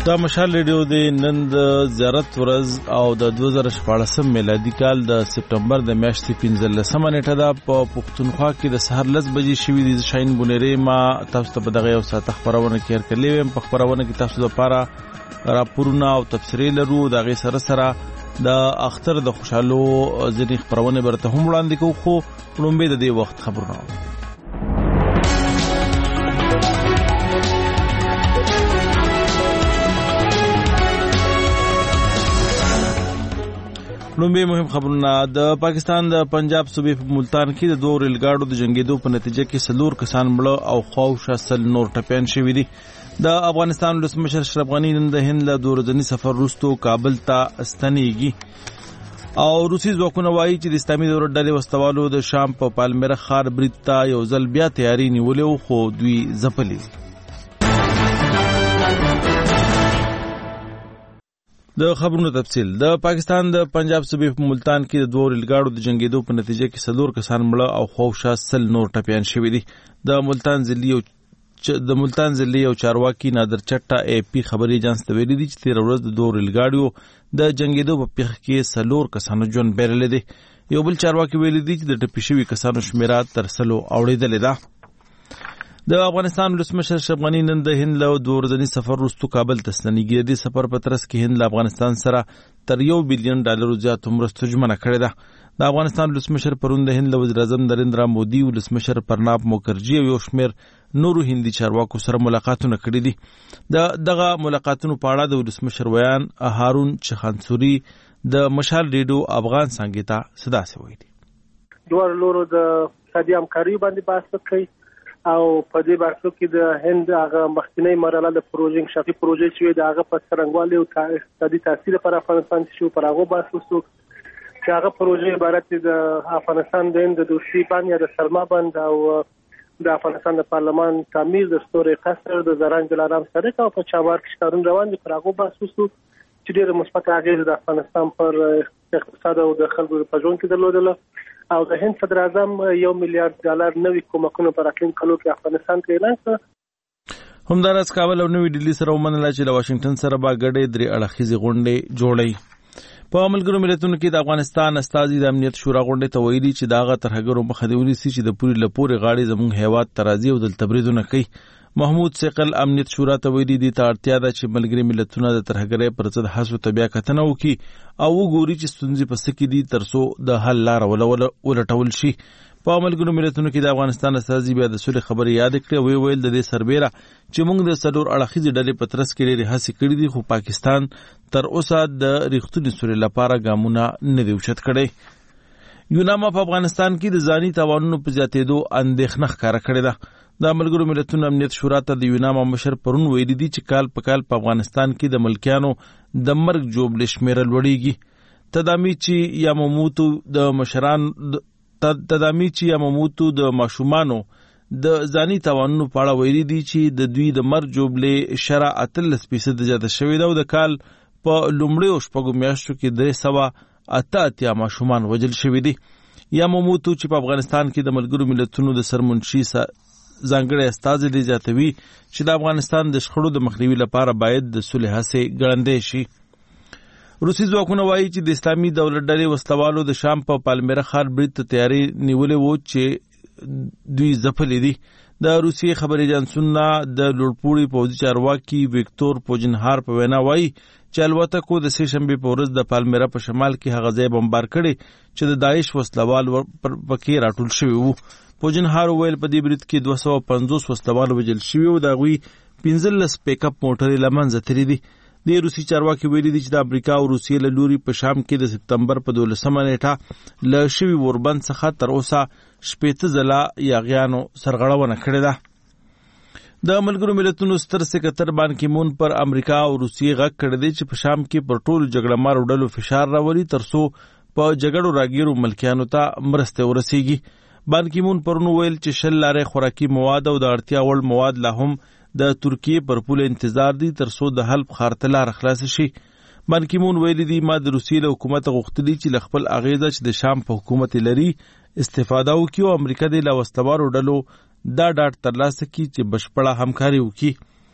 دا مشال ریډیو د نن د زیارت ورځ او د 2014 میلادي کال د سپټمبر د میاشتې 15 نیټه ده. په پښتونخوا کې د سحر 10 بجې شوې د شاهین بونری ما تاسو ته په دغه یو ساعت خبرونه کې ورکړلې وم. په خبرونه کې تاسو لپاره راپورونه او تفسیرې لرو. دغه سره د اختر د خوشحالو ځینې خبرونه برته هم وړاندې کوو، خو لومبه د دې وخت خبرونه. لومبه مهم خبرونه. د پاکستان د پنجاب صوبې په ملتان کې د دوه ریلګاډو د جنگیدو په نتیجه کې 4 کسان مړه او خواوشا 100 نور ټپيان شوي دي. د افغانستان ولسمشر اشرف غني نن د هند له 2 ورځني سفر وروسته کابل ته ستنېږي او روسي ځواکونه وایي چې د اسلامي دولت ډلې وسوالو د شام په پالمیرا ښار برید ته یو ځل بیا تیاری نیولې، خو دوی ځپلي. د خبرونو تفصیل. د پاکستان د پنجاب صوبې په ملتان کې د 2 ریلګاډو د جنگیدو په نتیجه کې 4 کسان مړه او خواوشا 100 نور ټپيان شوي دي. د ملتان ضلعي او چارواکي نادر چټا اے پی خبري ایجنس ته ویلي دي چې 13 ورځ د 2 ریلګاډیو د جنگیدو په پیښه کې 4 کسانو ژوند بایللی دی. یو بل چارواکي ویلي دي چې د ټپي شوي کسانو شمیره تر 100 اوړېدلې ده. د افغانستان ولسمشر اشرف غني نن د هند له 2 ورځني سفر وروسته کابل ته ستنېږي. د سفر په ترڅ کې هند له افغانستان سره تر $1 بلین زیات مرستو ژمنه کړې ده. د افغانستان ولسمشر پرون د هند له وزیر اعظم نریندرا مودي، ولسمشر پرناب مکرجي او یو شمېر نورو هندي چارواکو سره ملاقاتونه کړي دي. دغه ملاقاتونو په اړه د ولسمشر ویان هارون چخانسوري د مشال ریډیو افغان څنګه ته صدا سي وایي. دوه لورو د اقتصادي همکاري باندې بحث وکړي او په دې بحثو کې د هند هغه مخکینی مرحله د پروژې شافي پروژې چې د هغه په څرنګوالي او اقتصادي تاثیر پر افغانستان شو پر هغه بحث وشو چې هغه پروژې عبارت دي د افغانستان د هند د دوشي باندې د سلما بند او د افغانستان د پارلمان تعمیر د ستوري قصر د زرنج دلارام سړک او په چابهار کې کارونه روان دي. پر هغه بحث وشو چې ډېر مثبت اغیز د افغانستان پر اقتصاد او د خلکو په ژوند کې درلودل او د هند صدر اعظم $1 میلیارډ نوي کومکونه پر راتلونکي کلو کې افغانستان ته اعلان کړ. همدارس کابل او نوې ډیلی سره ومنله چې له واشنگټن سره به ګډې 3 اړخیزې غونډې جوړي. په ملګرو ملتونو کې د افغانستان استازي د امنیت شورا غونډې ته ویلي چې داغه ترهګرو مخه دی ونیسي چې د پوری لپوري غاړي زموږ هیواد ترازی او دلته بریدونه کوي. محمود ثقل امنیت شورا ته ویلي دي ته اړتیا ده چې ملګري ملتونه د ترهګرۍ پر ضد هڅو ته بیا کتنه وکړي او وګوري چې ستونزې په څه کې دي ترڅو د حل لاره ولټول شي. په ملګرو ملتونو کې د افغانستان استازي بیا د سولې خبرې یاد کړې او ویل د دې سربېره چې موږ د 4 اړخیزې ډلې په ترڅ کې ډېرې هڅې کړې دي، خو پاکستان تر اوسه د ریښتونې سولې لپاره ګامونه نه دي اوچت کړی. یوناما په افغانستان کې د ځاني تاوانونو په زیاتېدو اندېښنه ښکاره کړې ده. د ملګرو ملتونو امنیت شورا ته د یوناما مشر پرون ویلي دي چې کال په کال په افغانستان کې د ملکیانو د مرګ جوړې شمیره لوړېږي. تدامیچی یا مموتو د ماشومانو د ځاني تاوانونو په اړه ویلي دي چې د دوی د مرګ جوړې شرح 13% زیاته شوې ده او د کال په لومړیو شپږو میاشتو کې 388 ماشومان وژل شوي دي. یا مموتو چې په افغانستان کې د ملګرو ملتونو د سرمنشي ځانګړی استازی دی زیاتوي چې د افغانستان د شخړو د مخنیوي لپاره باید د صلح هڅې ګړندۍ شي. روسي ځواکونه وایي چې د اسلامي دولت ډلې وسلوالو د شام په پالمیرا ښار برید ته تیاری نیولې وو چې دوی ځپلي دي. د روسي خبري ایجنسونو د لوړپوړي پوځي چارواکي ویکتور پوجنهار په وینا وایي چې الوتکو د سه شنبه په ورځ د پالمیرا په شمال کې هغه ځای بمبار کړي چې د داعش وسلوال پکې راټول شوي وو. پوجنهار ویل په دې برید کې 250 وسلوال وژل شوي او د هغوی 15 پیک اپ موټرې له منځه تللي دي. د روسي چارواکي ویلي دي چې د امریکا او روسیې له لوري په شام کې د سپتمبر په 12 نیټه له شوي اوربند څخه تر اوسه 18 ځله یاغیانو سرغړونه کړې ده. د ملګرو ملتونو ستر سکرټر بان کی مون پر امریکا او روسیې غږ کړی دی چې په شام کې پر ټولو جګړه مارو ډلو فشار راولي ترڅو په جګړو راګیرو ملکیانو ته مرسته ورسیږي. بان کی مون پرون ویل چې 10 لارې خوراکي مواد او د اړتیا وړ مواد لا هم د ترکیې پر پوله انتظار دي ترڅو د حلب ښار ته لاره خلاص شي. بان کی مون ویلي دي ما د روسیې له حکومت غوښتلي چې له خپل اغیزه چې د شام په حکومت لري استفاده وکړي او امریکا د لا وسلوالو ډلو دا ډاډ ترلاسه کړي چې بشپړه همکاري وکړي.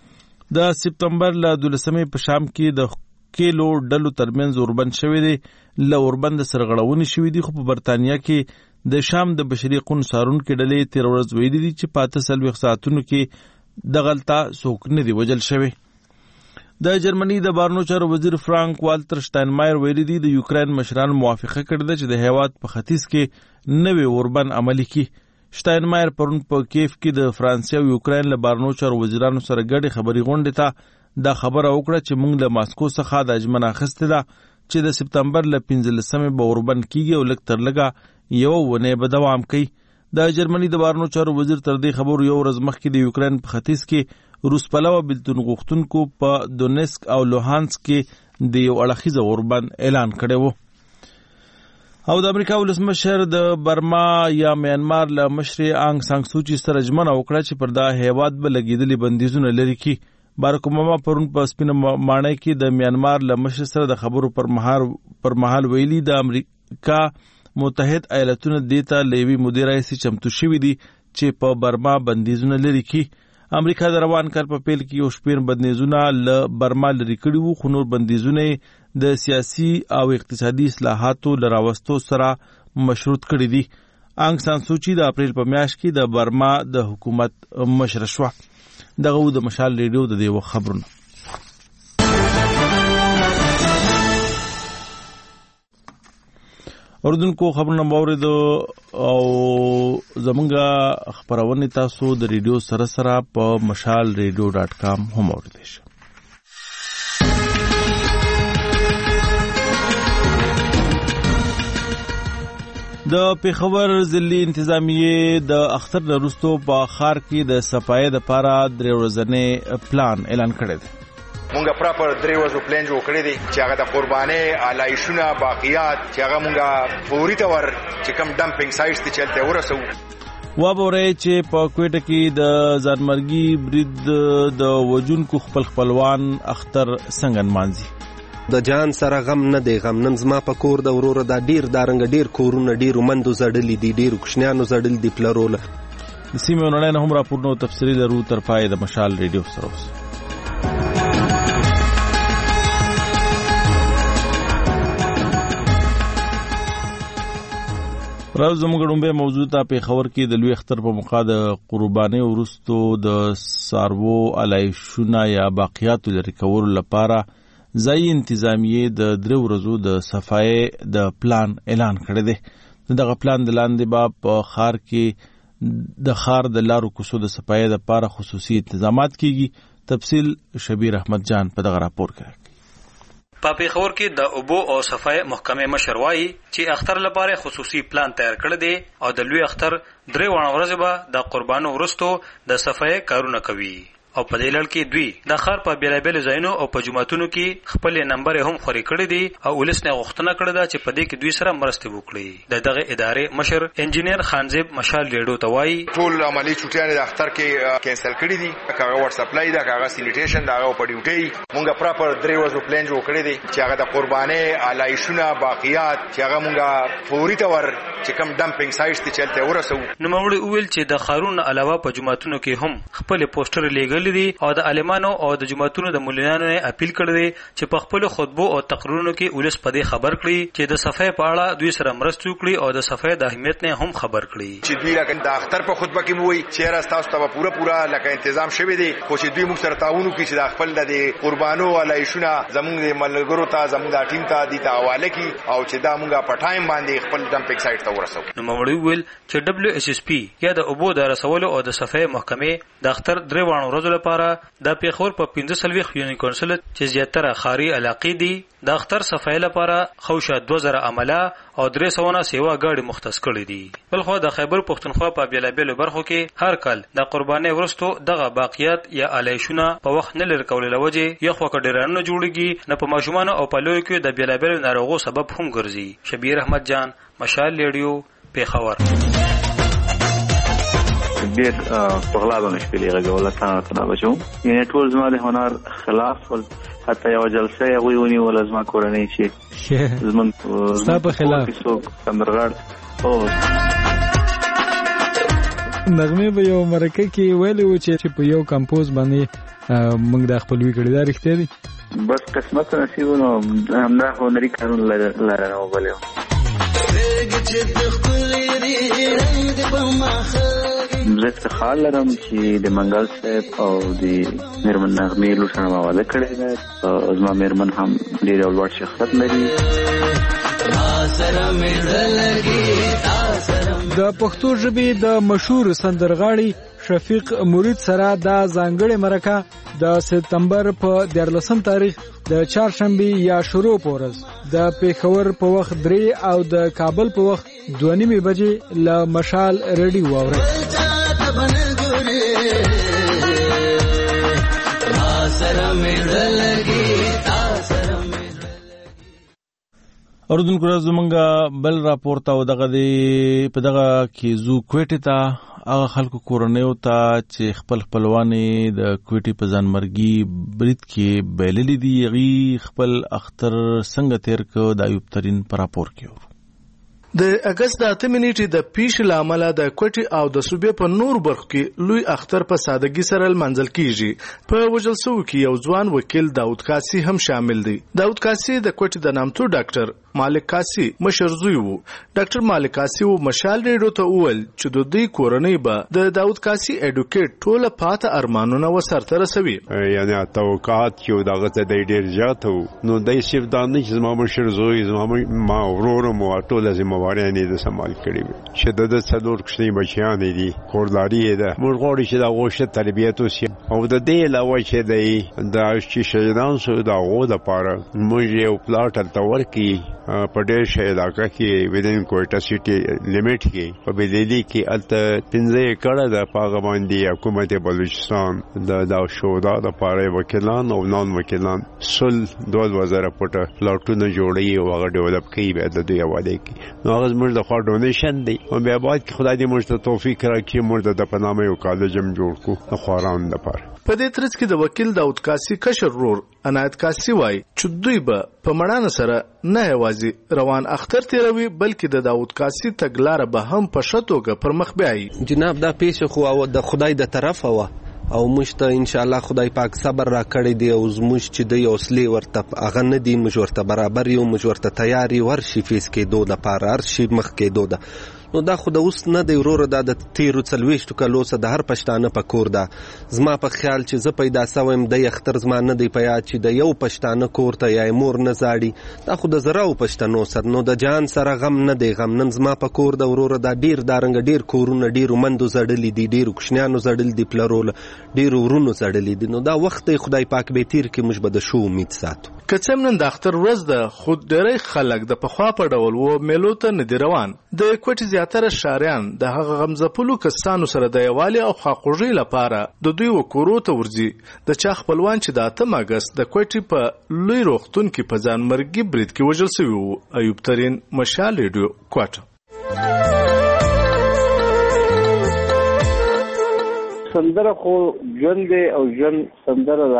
د سپتمبر ل 12 په شام کې د کېلو ډلو ترمنځ اوربند شوی دی. له اوربند سرغړونې شوې دي، خو په برتانیا کې د شام د بشري حقوقو څارونکو ډلې تیر ورځ ویلي دي چې په 48 ساعتونو کې دغلته څوک نه دی وژل شوی. د جرمني د بهرنیو چارو وزیر فرانک والتر شتاینمایر ویلي دي د یوکرين مشران موافقه کړې ده چې د هیواد په ختیځ کې نوې اوربند عملي کړي. شتاینمایر پرون په کیف کې د فرانسې او یوکرين له بهرنیو چارو وزیرانو سره ګډه خبري غونډه ته دا خبره وکړه چې موږ له ماسکو څخه د اجمنه اخیستې ده چې د سپتمبر ل 15 به اوربند کیږي او لږ تر لږه یو ونه به دوام کوي. د جرمني د بهرنیو چارو وزیر تر دې خبرو یو ورځ مخکې د یوکرين په ختیځ کې روس پلوه بلتون غوښتونکو په دونیسک او لوهانسک کې د یو اړخیزه اوربند اعلان کړی وو. او د امریکا ولسمشر د برما یا میانمار له مشر آنګ سان سوچي سره ژمنه وکړه چې پر دا هیواد به لګیدلي بندیزونه لري کی. بارک اوباما پرون په سپینه ماڼۍ کې د میانمار له مشر سره د خبرو پر مهال ویلي د امریکا متحد ایالتونو دیتا لیوی مدیر رئیس چمتو شوی دي چې په برما بندیزونه لري کی. امریکا د روان کال په پیل کې یو شمېر بندیزونه له برما لري کړي وو، خو نور بندیزونه د سیاسي او اقتصادي اصلاحاتو لراوستو سره مشروط کړي دي. آنګ سان سوچي د اپریل په میاشت کې د برما د حکومت مشر شوه. دغه د مشال ریډیو د دیو خبرونه. اردوونکو خبرونه باورید او زمونږه خبرونه تاسو د ریډیو سره سره په mashalradio.com هم اوریدئ شئ. د پیښور ضلعي انتظامیه د اختر وروسته په ښار کې د صفایي لپاره 3 ورځې پلان اعلان کړی دی. مونږه پراپر 3 ورځې پلان جوړ کړی دی چې هغه د قرباني علایشونه باقیات چې هغه مونږه فوري تور چې کوم ډمپینګ سایټس ته چلته ورسو. وابورې چې په کوټه کې د ځانمرګي برید د وجونکو خپلوان اختر څنګه مانځي. د جان سره غم نه دی، غم نن زما په کور د وروره دا ډیر دارنګ ډیر کورونه ډیرو مندو زړلې دي، ډیرو کوشنیانو زړل دي پلرول. د سیمې نړۍ هم راپورونه تفصیلي لرو تر پای د مشال ریډیو سره اوس. راز زموږ ډومبه موضوع ته پیښور کې د لوی اختر په موقع د قرباني ورستو د سارو علایشونه یا باقیات لري کول لپاره ځای انتظامیه د 3 ورځو د صفایي د پلان اعلان کړی دی. دغه پلان د لاندې با په ښار کې د ښار د لارو کوڅو د صفایي لپاره خصوصي انتظامات کیږي. تفصیل شبیر احمد جان په دغه راپور کې. په پیښور کې د اوبو او صفایي محکمې مشر وایي چې اختر لپاره خصوصي پلان تیار کړی دی او د لوی اختر 3 ورځې به د قربانو ورستو د صفایي کارونه کوي. او په دې لړ کې دوی د ښار په بیلابیل ځایونو او په جوماتونو کې خپل نمبر هم خوري کړی دي او ولس نه غوښتنه کړې ده چې په دې کې دوی سره مرسته وکړي. دغه ادارې مشر انجینیر خانزیب مشال ریډیو ته وایي ټول عملی چټیان د اختر کې کینسل کړی دي، هغه واتس اپلای دا هغه سینیټیشن دا هغه په ډیوټي مونږه پراپر 3 ورځې پلان جوړ کړی دي چې هغه د قرباني علایشونه باقیات چې هغه مونږه فوري تور چې کوم ډمپینګ سایټس ته چلته ورسو. نو موږ ویل چې د خارون علاوه په جوماتونو کې هم خپل پوسټر لګل دي او د عالمانو او د جماعتونو د مولانو نه اپیل کړی چې په خپل خطبو او تقریرونو کې ولس په دې خبر کړي چې د صفای په اړه دوی سره مرسته وکړي او د صفای د اهمیت نه هم خبر کړي. چې دوی لکه د اختر په خطبه کې وایي چې راستاسو ته پورا لکه تنظیم شوی دی، خو چې دوی موږ سره تعاون کوي چې د خپل د قربانو علایشونه زموږ د ملګرو ته زموږ د ټیم ته د حواله کی او چې دا موږ په ټایم باندې خپل ډمپینګ سایټ ته ورسو. نو موږ ویل چې WSSP یا د اوبو د رسولو او د صفای محکمې د اختر 3 ورځې لپاره د پیښور په 15 یونین کونسل چې زیاتره خاري علاقې دي د اختر صفای لپاره خوشه 2000 عمله او 300 سیوا ګاډي مختص کړي دي. بلخو د خیبر پښتونخوا په بیلابیلو برخو کې هر کال د قرباني ورستو دغه باقیات یا علایشونه په وخت نه لر کول لوجه یا خو کډیرانو جوړیږي نه په ماشومان او په لوی کې د بیلابیلو ناروغو سبب هم ګرځي. شبیر احمد جان مشال ریډیو پیښور. ډېر په غلا باندې شپې لګوله تاسو نه بچو یعنی ټول زما د هنر خلاف ول حتی یو جلسه یې ویونی ول زما کورنۍ چې زمون ستا په خلاف کمرغړ او نغمه به یو مرکه کې ویلو چې په یو کمپوز باندې موږ د خپلوي کړی دا رښتیا دي بس قسمت نصیب نو همدا هنري کارونه لاره نو بلې زه افتخار لرم چې د منګل صاحب او د میرمن نغمې لور سره ما واده کړی دی زما میرمن هم ډېر یو لوړ شخصیت لري د پښتو ژبې د مشهور سندرغاړي شفیق مرید سره د ځانګړې مرکه د سپتمبر په 14 تاریخ د چهارشنبه یا شروع پورز د پیښور په وخت 3 او د کابل په وخت 2:30 بجې ل مشال ریډیو واوري اوردونکو راځو مونږه بل راپور ته دغه په دغه کې زو کوټه ته هغه خلکو کورنیو ته چې خپل خپلوانې د کوټي په ځانمرګي برید کې بیللې دي غي خپل اختر څنګه تیر کو د ایوب ترين پر راپور کې د اگست د 8 منېټې د پیښ لامل د کوټي او د صوبې په نور برخو کې لوی اختر په سادهګي سره منځل کیږي په وجلسو کې یو ځوان وکیل داود کاسي هم شامل دی داود کاسي د کوټي د نامتو ډاکټر مالک کاسي مشر زوی وو ډاکټر مالک کاسي و مشال ریډیو ته وویل چې د دوی کورنۍ به د داود کاسي اډوکیټ ټوله پاته ارمانونه وسرته رسوي یعنی توقعات چې دغه ته ډېر زیات وو نو دای شیف دانه چې زما مشر زوی زما ما ورور مو ټوله زمواري د سمال کړی چې د څلور کښنی بچیان دي کورداري ده موږ غواړو چې دا غوښه تربیته وشي او د دې علاوه چې د شهیدان سو دا غو د پاره موږ یو پلاټ تلور کی په ډېر شي علاقہ کې ودین کوټا سټي لیمټ کې په بدلی کې الته 15 کړه د پاغه باندې حکومت بلوچستان د شودا د پاره وکیلان او نان وکیلان سل 2000 پټه پلاټونه جوړي او هغه ډیولپ کوي به د دوی حواله کې نو هغه موږ د خوا ډونیشن دی او بیا باید خدای دې موږ ته توفیق راکړي موږ د پنامه یو کالج هم جوړ کو د خواران لپاره په دې ترڅ کې د وکیل داود کاسي کشر رور عنایت کاسي وای چې دوی به په مړانه سره نه یوازې روان اختر تیروي بلکې د داود کاسي تګلاره به هم په شتوګه پر مخ بیاي جناب دا پیښه خو د خدای د طرفه و او موږ ته ان شاء الله خدای پاک صبر را کړی دی او موږ چې د اوسلي ورته اغه نه دی موږ ورته برابر یو موږ ورته تیاری ورشي فیس کې دوه لپاره ارشي مخ کې دوه نو دا خو د اوس نه دی ورور د تیرو څلويشتو کالو سره د هر پښتانه په کور ده زما په خیال چې زه پیدا سوم د اختر زما نه دی پیا چې د یو پښتانه کور ته یا مور نه زاړي دا خو د زراو پښتنو سره نو د جان سره غم نه دی غم نن زما په کور د ورور د ډیر دارنګ ډیر کورونه ډیر مندو زړلې دي ډیر کوشنیانو زړل دي پلرول ډیر ورونو زړلې دي نو دا وخت خدای پاک به تیر کې موږ به د شو امید ساتو که څه نن د اختر ورځ د خود ډېری خلک د پخوا په ډول و میلو ته نه دی روان د کوټي زیاتره شاریان د هغه غمزپلو کسانو سره د یوالي او خواخوږي لپاره د دوی وکورو ته ورځي د چا خپلوان چې د 8 اگست د کوټي په لوی روختون کې په ځان مرګي برید کې وژل شوی وو ایوب ترين مشال ریډیو کوټه سندره خو ژوند او ژوند سندره ده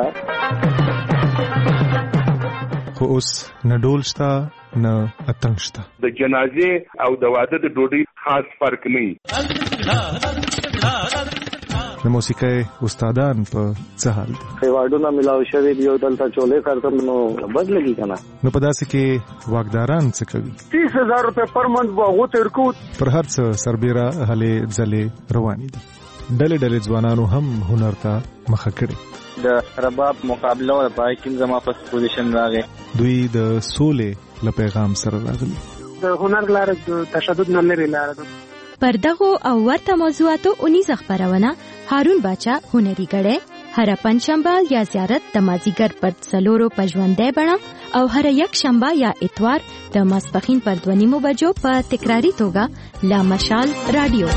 خو اوس نه ډول شته نه اتنګ شته د جنازې او د واده د ډوډۍ خاص فرق نه د موسیقۍ استادان په څه حال دي خیواډونه ملاو شوی دی او دلته چولې کارته نو بدلږي کنه نو په داسې کې واګداران څه کوي 30000 روپے پر منث واغو تر کو پر هر څه سربېره هلې ځلې روانې دي ډلې ځوانانو هم هنر ته مخه کړي د رباب مقابله او پای کې زما په پوزیشن راغی دوی د سولې له پیغام سره راغلي د هنر لار تشدد نه لري لار پر دغه او ورته موضوعاتو 19 خبرونه هارون باچا هنري غړې هر پنځشنبه یا زیارت د مازیګر پر څلورو پژوندې بڼه او هر یک شنبه یا اتوار د ماسپخین پر 2:30 بجو په تکراری توګه لا مشال رادیو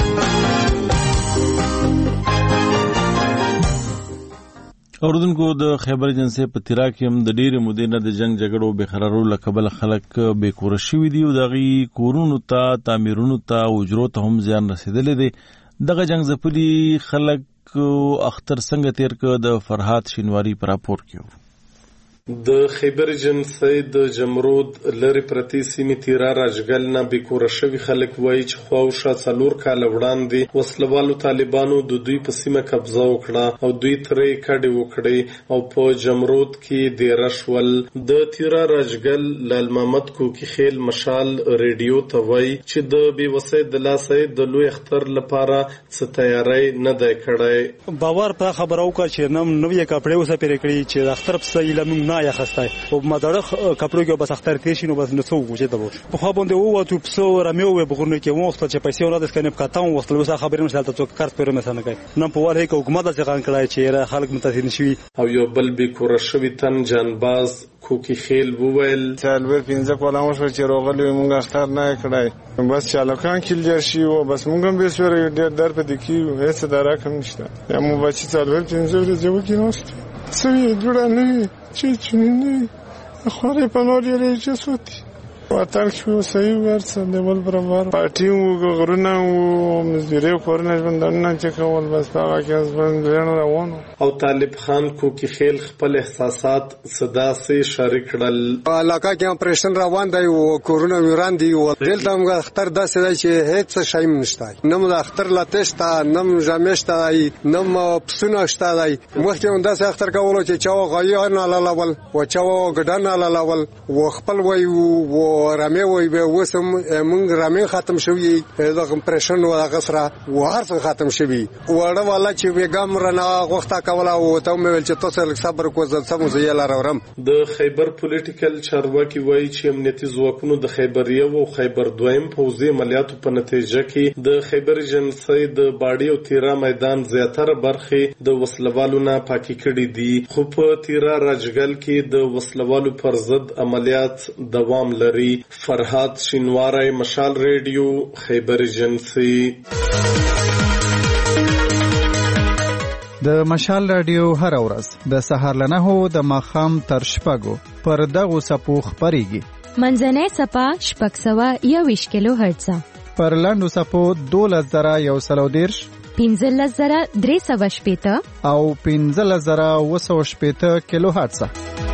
اوردونکو د خیبر ایجنسی په تیرا کې هم د ډېرې مودې نه د جنگ جګړو به قرارو لکبل خلک به کور شوي دي او دغه کورونو ته تعمیرونو ته اجرو ته هم زیان رسیدلې دي دغه جنگ زپلي خلک اختر څنګه تیر ک د فرحات شینواری پر راپور کیو د خیبر جنسي د جمرود لری پرتی سیمې تیرا راجګل نه بیکور شوی خلک وایي چې خواوشا 4 کال وړاندې وسلوالو طالبانو د دوی په سیمه قبضه وکړه او دوی ترې کډې وکړې او په جمرود کې د رشول د تیرا راجګل لال محمد کوکی خیل مشال ریډیو ته وایي چې د بي وسې د لاسې د لوی اختر لپاره څه تیاری نه دی کړی. باور په خبرو کا چې نم نوې کپڑے وسه پرې کړی چې د اختر په سیله موږ نه یا خسته او مدارخ کپڑو کې بس اختر تیر شي نو بس نو څو وجه دبو په خو باندې وو تو پسو رمیو به بغونه کې وخت چې پیسې ورته کنه په کاتاو وخت له خبرې مشالته تو کارت پر مثلا کوي نن په واره کې حکومت څنګه کړای چې خلک متاثر شي او یو بل به کور شوی تن جانباز کوکی خیل وویل چالور 15 کولامو شو چې روغلی مونږ اختر نه کړای بس چالکان کیل جرشي او بس مونږ هم به سره ډېر در په دکی هیڅ درکم نشته یا مو بچی چالور 15 ورځې وکړو سوي جوړه نه چې نه خوري په نور یې چې سوتي وطن کې صحیح ورسره د بل برابر پارټي غرونه او مزدوري کورونه ژوندونه چې کول بس هغه کې ځوان روانو او طالب خان کوکی خیل خپل احساسات صدا سي شریک کړل. علاقه کې اپریشن روان دی او کورونه ویران دي او دلته موږ اختر داسې دی چې هیڅ شی نشته نو د اختر لاتشته نم جامشته نم پسونه شته دی مخکې هم داسې اختر کولو چې چا غوي نه لاول او چا ګډان نه لاول او خپل وای رامي وای به وسم مونږ رامي ختم شوی د کمپریشن او غسره و هر څه ختم شوی وړه والا چې وګام رنا غوښتا کولا او ته مې چې تاسو صبر کوزل سم زه لارم. د خیبر پولیټیکل چارواکي وایي چې امنیتي ځواکونو د خیبریه او خیبر دویم پوځي عملیاتو په نتیجه کې د خیبر جنسي د باډي او تیرا میدان زیاتره برخې د وسلوالو نه پاکي کړي دي خو په تیرا راجګل کې د وسلوالو پر ضد عملیات دوام لري. فرهاد شینواری مشال ریډیو خیبر جنسي. د مشال رادیو هر ورځ د سهار له 9 د ماښام تر 6 پر دغه سپو خبريږي. منځنۍ سپا 621 کیلو هرتز پر لاندو سپو 12130 15380 او 15280 کیلو هرتز.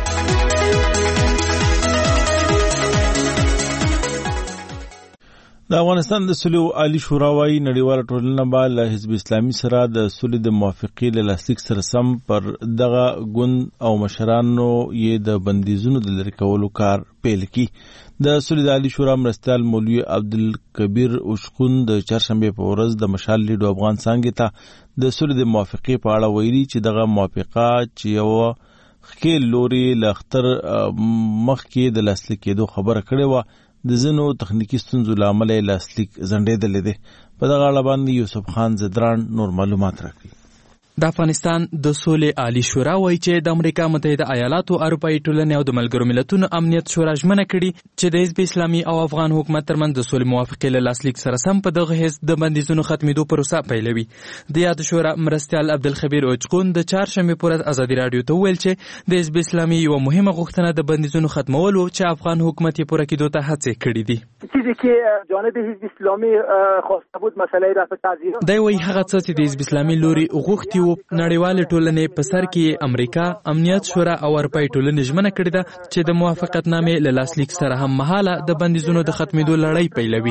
د افغانستان د صلح عالی شورا وايي نړیواله ټولنه به له حزب اسلامي سره د صلح د موافقې له لاسلیک سره سم پر دغه ګوند او مشرانو یې د بندیزونو د لرې کولو کار پیل کړي. د صلح عالی شورا مرستیال مولوي عبدالکبیر اوشقون د چهارشنبه په ورځ د مشال لیډو افغان څنګه ته د صلح د موافقې په اړه ویلي چې دغه موافقه چې یو خکیل لوري لختر مخکې د لاسلیک کېدو خبره کړې و د زنو تخنیکی ستونزو لامل لاسلیک زنډېدلې ده. په دغه اړه باندې یوسف خان زدران نور معلومات راکړي. د افغانستان د صلح عالی شورا وایي چې د امریکا متحده ایالاتو اروپאי ټولنې او د ملګرو ملتونو امنیت شورا ژمنه کړې چې د حزب اسلامي او افغان حکومت ترمنځ د صلح موافقې له لاسلیک سره سم په دغه حزب د بندیزونو ختمېدو پروسه پیلوي. د یاد شورا مرستیال عبدالخبیر اوچقون د چهارشنبه پر ورځ ازادي رادیو ته ویل چې د حزب اسلامي یو مهمه غوښتنه د بندیزونو ختمول او چې افغان حکومت یې پوره کېدو ته هڅې کړې دي. چیزی که جانب حزب اسلامی خواسته بود مسئله رفع تعزیرات دی وایي هغه څه چې د حزب اسلامي لوري غوښتي و نړیواله ټولنې په سر کې امریکا امنیت شورا او اروپאי ټولنې ژمنه کړې ده چې د موافقتنامې له لاسلیک سره هم مهاله د بندیزونو د ختمېدو لړۍ پیلوي.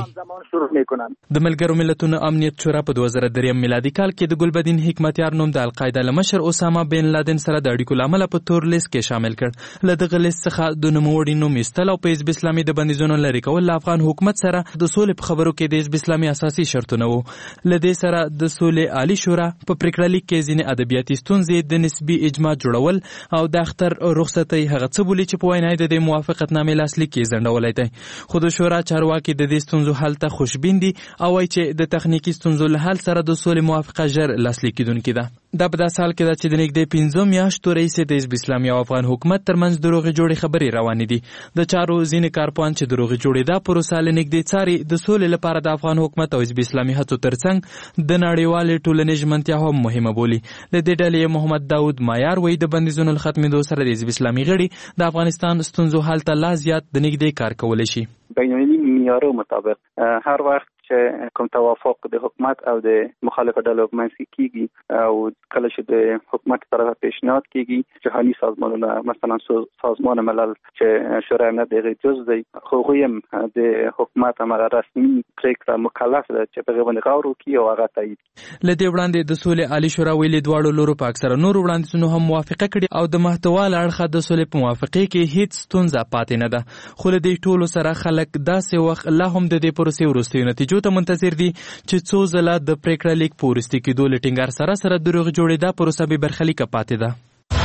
د ملګرو ملتونو امنیت شورا په 2003 میلادي کال کې د ګلبدین حکمتیار نوم د القاعده له مشر اسامه بن لادن سره د اړیکو لامل په تور لیست کې شامل کړ. له دغه لیست څخه د نوموړي نوم ایستل او په حزب اسلامي د بندیزونو لرې کول له افغان حکومت سره د سولې په خبرو کې د حزب اسلامي اساسي شرطونه وو. له دې سره د سولې عالی شورا په پریکړه لیک کې ځینې ادبیاتي ستونزې د نسبي اجماع جوړول او د اختر رخصتۍ هغه څه بولي چې په وینا د دې موافقتنامې لاسلیک کې ځنډولی دی. خو د شورا چارواکي د دې ستونزو حل ته خوشبین دي او وایي چې د تخنیکي ستونزو له حل سره د سولې موافقه ژر لاسلیک کیدونکې ده. دا په داسې حال کې ده چې د نږدې 15 میاشتو راهیسې د حزب اسلامي او افغان حکومت ترمنځ د روغې جوړې خبرې روانې دي. د چارو ځینې کارپوهان چې د روغې جوړې دا پروسه له نږدې څاري د سولې لپاره د افغان حکومت او حزب اسلامي هڅو ترڅنګ د نړیوالې ټولنې ژمنتیا هم مهمه بولي. له دې ډلې محمد داود مایار وایي د بندیزونو له ختمېدو سره د حزب اسلامي غړي د افغانستان ستونزو حل ته لا زیات د نږدې کار کولی شي. بین‌المللي معیارو مطابق هر وخت چې کوم توافق د حکومت او د مخالفه ډلو په منځ کې کیږي او کله چې د حکومت طرفه پیشنهاد کیږي جهاني سازمانونه مثلا سازمان ملل چې شورای امنیت دغه جز دی خو هم د حکومت امر رسمي پریکړه مکلف ده چې په غوښتنه غور وکړي او هغه تایید لدې وړاندې د سولې عالی شورا ویلي دواړو لورو په اکثره نور وړاندیزونو هم موافقه کړې او د محتوا له اړخه د سولې په موافقه کې هیڅ ستونزه پاتې نه ده خو له دې ټولو سره خلک داسې وخت لا هم د دې پروسې وروستیو نتیجو ته منتظر دي چې څو ځله د پریکړه لیک په وروستي کېدو له ټینګار سره دروغ جوړېدا پروسه بې برخلیکه پاتې ده.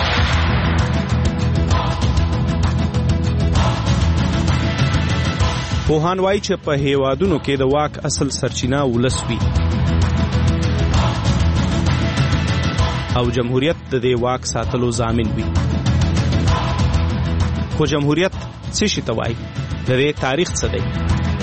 پوهان وایي چې په هیوادونو کې د واک اصل سرچینه ولس وي او جمهوریت د دې واک ساتلو ضامن وي. خو جمهوریت څه شي ته وایي؟ د دې تاریخ څه دی؟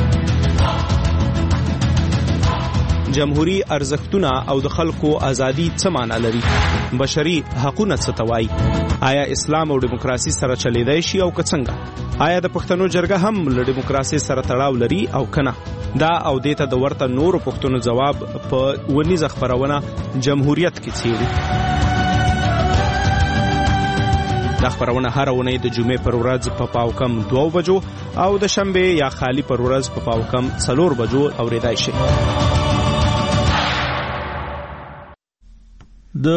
جمهوری ارزښتونه او د خلکو ازادي څه معنی لري؟ بشري حقوقونه څه ته وایي؟ آیا اسلام او دیموکراسي سره چلیدای شي او که څنګه؟ آیا د پښتنو جرګه هم له دیموکراسي سره تړاو لري او کنه؟ دا او دیته د ورته نورو پښتنو جواب په ونیزه خبرونه جمهوریت کې څیړي. دا خبرونه هر ونې د جمعې پر ورځ په پاوکم 2 بجو او د شنبه یا خالی پر ورځ په پاوکم 4 بجو اوریدای شي. د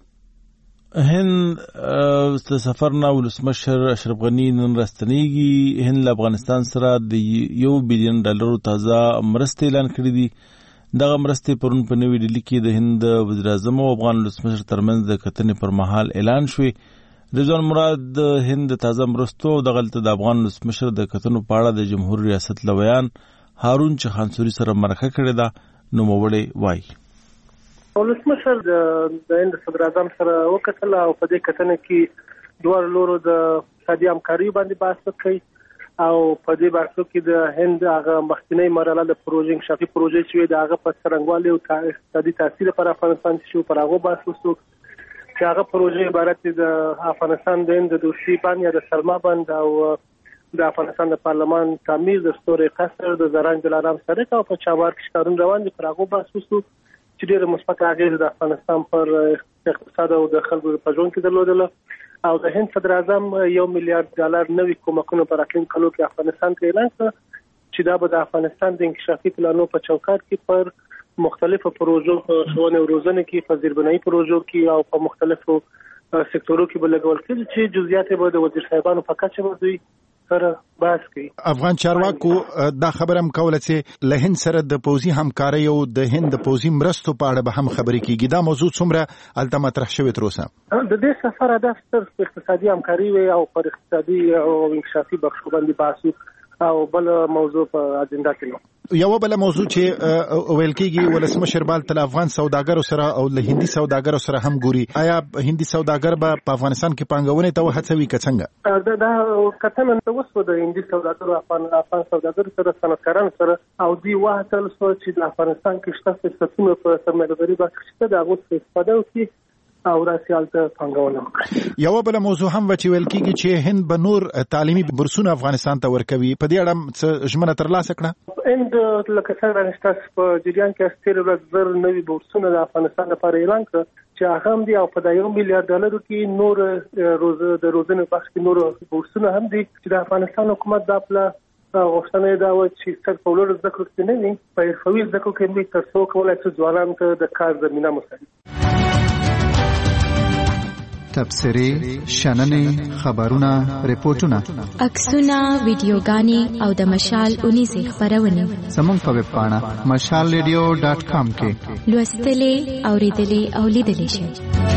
هند د سفر نه ولسمشر اشرف غنی نن راستنیږي. هند له افغانستان سره د $1 بلین تازه مرستې اعلان کړې دي. دغه مرستې پرون په نوې ډیلي کې د هند وزیر اعظم او افغان ولسمشر ترمنځ د کتنې پر مهال اعلان شوې. رضوان مراد د هند تازه مرستو او دغلته د افغان ولسمشر د کتنو په اړه د جمهوریت ریاست لویان هارون چخانسوري سره مرکه کړې ده. نو موړې وایي ولسمشر د هند صدر اعظم سره وکتل او په دې کتنه کې دوه لورو د اقتصادي همکاري باندې بحث وکړي او په دې بحث کې د هند هغه مخکنی مرحله د پروژې انکشافي پروژې چې د هغه په څرنګوالي او اقتصادي تاثیر پر افغانستان شو پر هغه بحث وشو چې هغه پروژې عبارت د افغانستان د هند د دوشي بند یا د سلما بند او د افغانستان د پارلمان تعمیر د ستوري قصر د زرنج دلارام سړک او په چابهار کې کارونه روان دي پر هغه بحث وشو چې ډېر مثبت اغیز د افغانستان پر اقتصاد او د خلکو په ژوند کې درلودل او د هند صدر اعظم $1 میلیارډ نوي کومکونه پر راتلونکي کلو کې افغانستان ته اعلان کړ چې دا به د افغانستان د انکشافي پلانونو په چوکاټ کې پر مختلفو پروژو په ښوونه او روزنه کې په زیربنایي پروژو کې او په مختلفو سکتورو کې به لګول کېږي چې جزئیات به د وزیر صاحبانو په کچه به دوی سره بحث کوي. افغان چارواکو دا خبره هم کوله چې له هند سره د پوځي همکارۍ او د هند د پوځي مرستو په اړه به هم خبرې کیږي. دا موضوع څومره الته مطرح شوی تر اوسه؟ د دې سفر هدف صرف اقتصادي همکاري وي او پر اقتصادي او انکشافي بخش باندې بحث او بل موضوع په اجنډا کې نو. یو بل موضوع چې ویل کېږي ولسمشر بال تل افغان سوداګرو سره او له هندي سوداګرو سره هم ګوري. آیا هندي سوداګر به په افغانستان کې پانګونې ته هڅوي که څنګه؟ دا کتنه اوس د هندي سوداګرو افغان سوداګرو سره صنعتکارانو سره او دی وهڅول شو چې د افغانستان کې شته فرصتونه په سرمایه‌داري باندې شته د هغو استفاده وکړي او راسیالته پانګونه وکړي. یو بل موضوع هم چې ویل کېږي چې هند به نور تعلیمي بورسونه افغانستان ته ورکوي. په دې اړه څه ژمنه ترلاسه کړه؟ هند لکه څنګه چې په جریان کې استیر ورځ نوي بورسونه د افغانستان لپاره اعلان کړ چې هغه هم دی او په $1 میلیارډ کې نور د روزنې بخش کې نور بورسونه هم دي چې د افغانستان حکومت دا پلا غوښتنه دا و چې څنګه په لور زده کړو کې نه په حرفوي زده کړو کې به تر څو کولای شي ځوانان ته د کار زمينه مساعد. تبصرې، شننې، خبرونه، ریپورتونه، عکسونه، ویډیوګانې او د مشال اونیزې خبرونه زموږ په ویب پاڼه mashalradio.com کې لوستلې، اوریدلې او لیدلې شئ.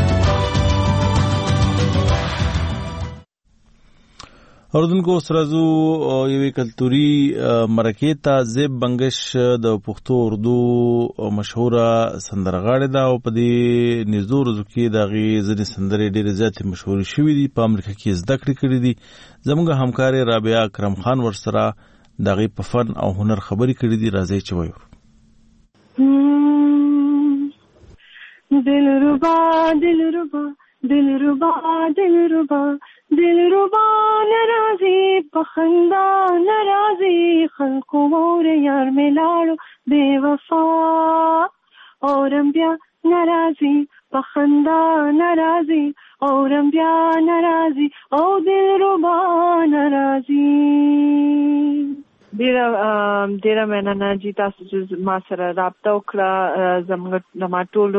اوردونکو سره زو یوې کلتوري مرکې ته زیب بنگش د پښتو اردو مشهوره سندرغاړې ده او په دې نږدې ورځو کې د هغې ځینې سندرې ډېرې زیاتې مشهورې شوي دي. په امریکا کې زده کړې کړي دي. زموږ همکارې رابعه اکرم خان ورسره د هغې په فن او هنر خبرې کړي دي. راځئ چې وایو. دلربا دلربا دلربا دلربا دلربا ناراضي پخندا ناراضي خلکو مور یار ملاړو بے وفا اورم بیا ناراضي پخندا ناراضي اورم بیا ناراضي او دلربا ناراضي. ډیره مننه چې تاسو چې ما سره رابطه وکړه. زموږ ټولو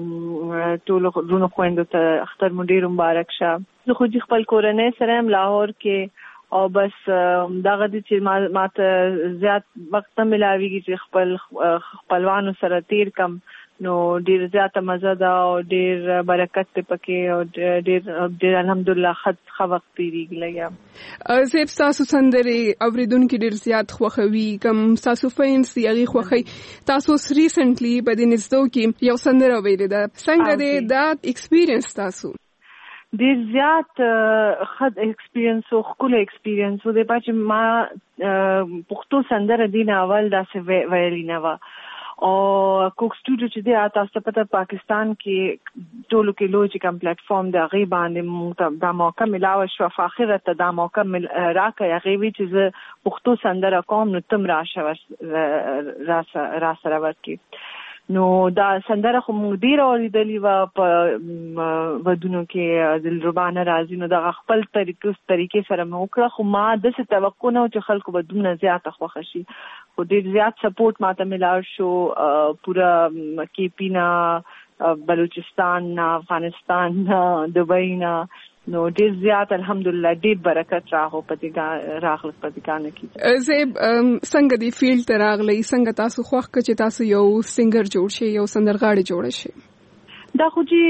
ورونو خویندو ته اختر مو ډیر مبارک شه. زه خو خپل کورنۍ سره هم لاهور کې او بس دغه دي چې ما ته زیات وخت نه ملاویږي چې خپلوانو سره تیر کم. نو ډیر زیاته مزه ده او ډیر برکت ته پکې او ډیر الحمدلله ښه وخت تیریږي لګیا. زیب تاسو سندرې اوریدونکو ډیر زیات خوښوي کوم تاسو فینس یغي خوښي تاسو ریسنټلی په دې نږدې کې یو سندره ویلې ده څنګه دې دا ایکسپیرینس تاسو؟ ډیر زیات ښه ایکسپیرینس او ښکلی ایکسپیرینس و. د پاتې ما پښتو سندره دین اول داسې ویلې نه وه او کوک سټوډیو چې دی تاسو پته پاکستان کې ټولو کې لوی چې کوم پلیټ فارم دی هغې باندې موږ ته دا موقع ملاوه شوه. فاخره ته دا موقع راکړی هغې وی چې زه پښتو سندره کوم نو تم راشه را سره ورکړي. نو دا سندره خو موږ ډېره اورېدلې وه په ودونو کې دلربا ناراضي. نو دغه خپل طریقې سره مې وکړه خو ما داسې توقع نه و چې خلکو به دومره زیاته خوښه شي. خو ډېر زیات سپورټ ما ته ملاو شو پوره KP نه بلوچستان نه افغانستان نه دبئی نه. نو ډیر زیات الحمدلله ډیر برکت راغله په دې غانه کې. زیب څنګه دی فیلډ ته راغلی څنګه تاسو خوښ کړ چې تاسو یو سنگر جوړ شئ یو سندرغاړی جوړ شئ؟ دا خو چې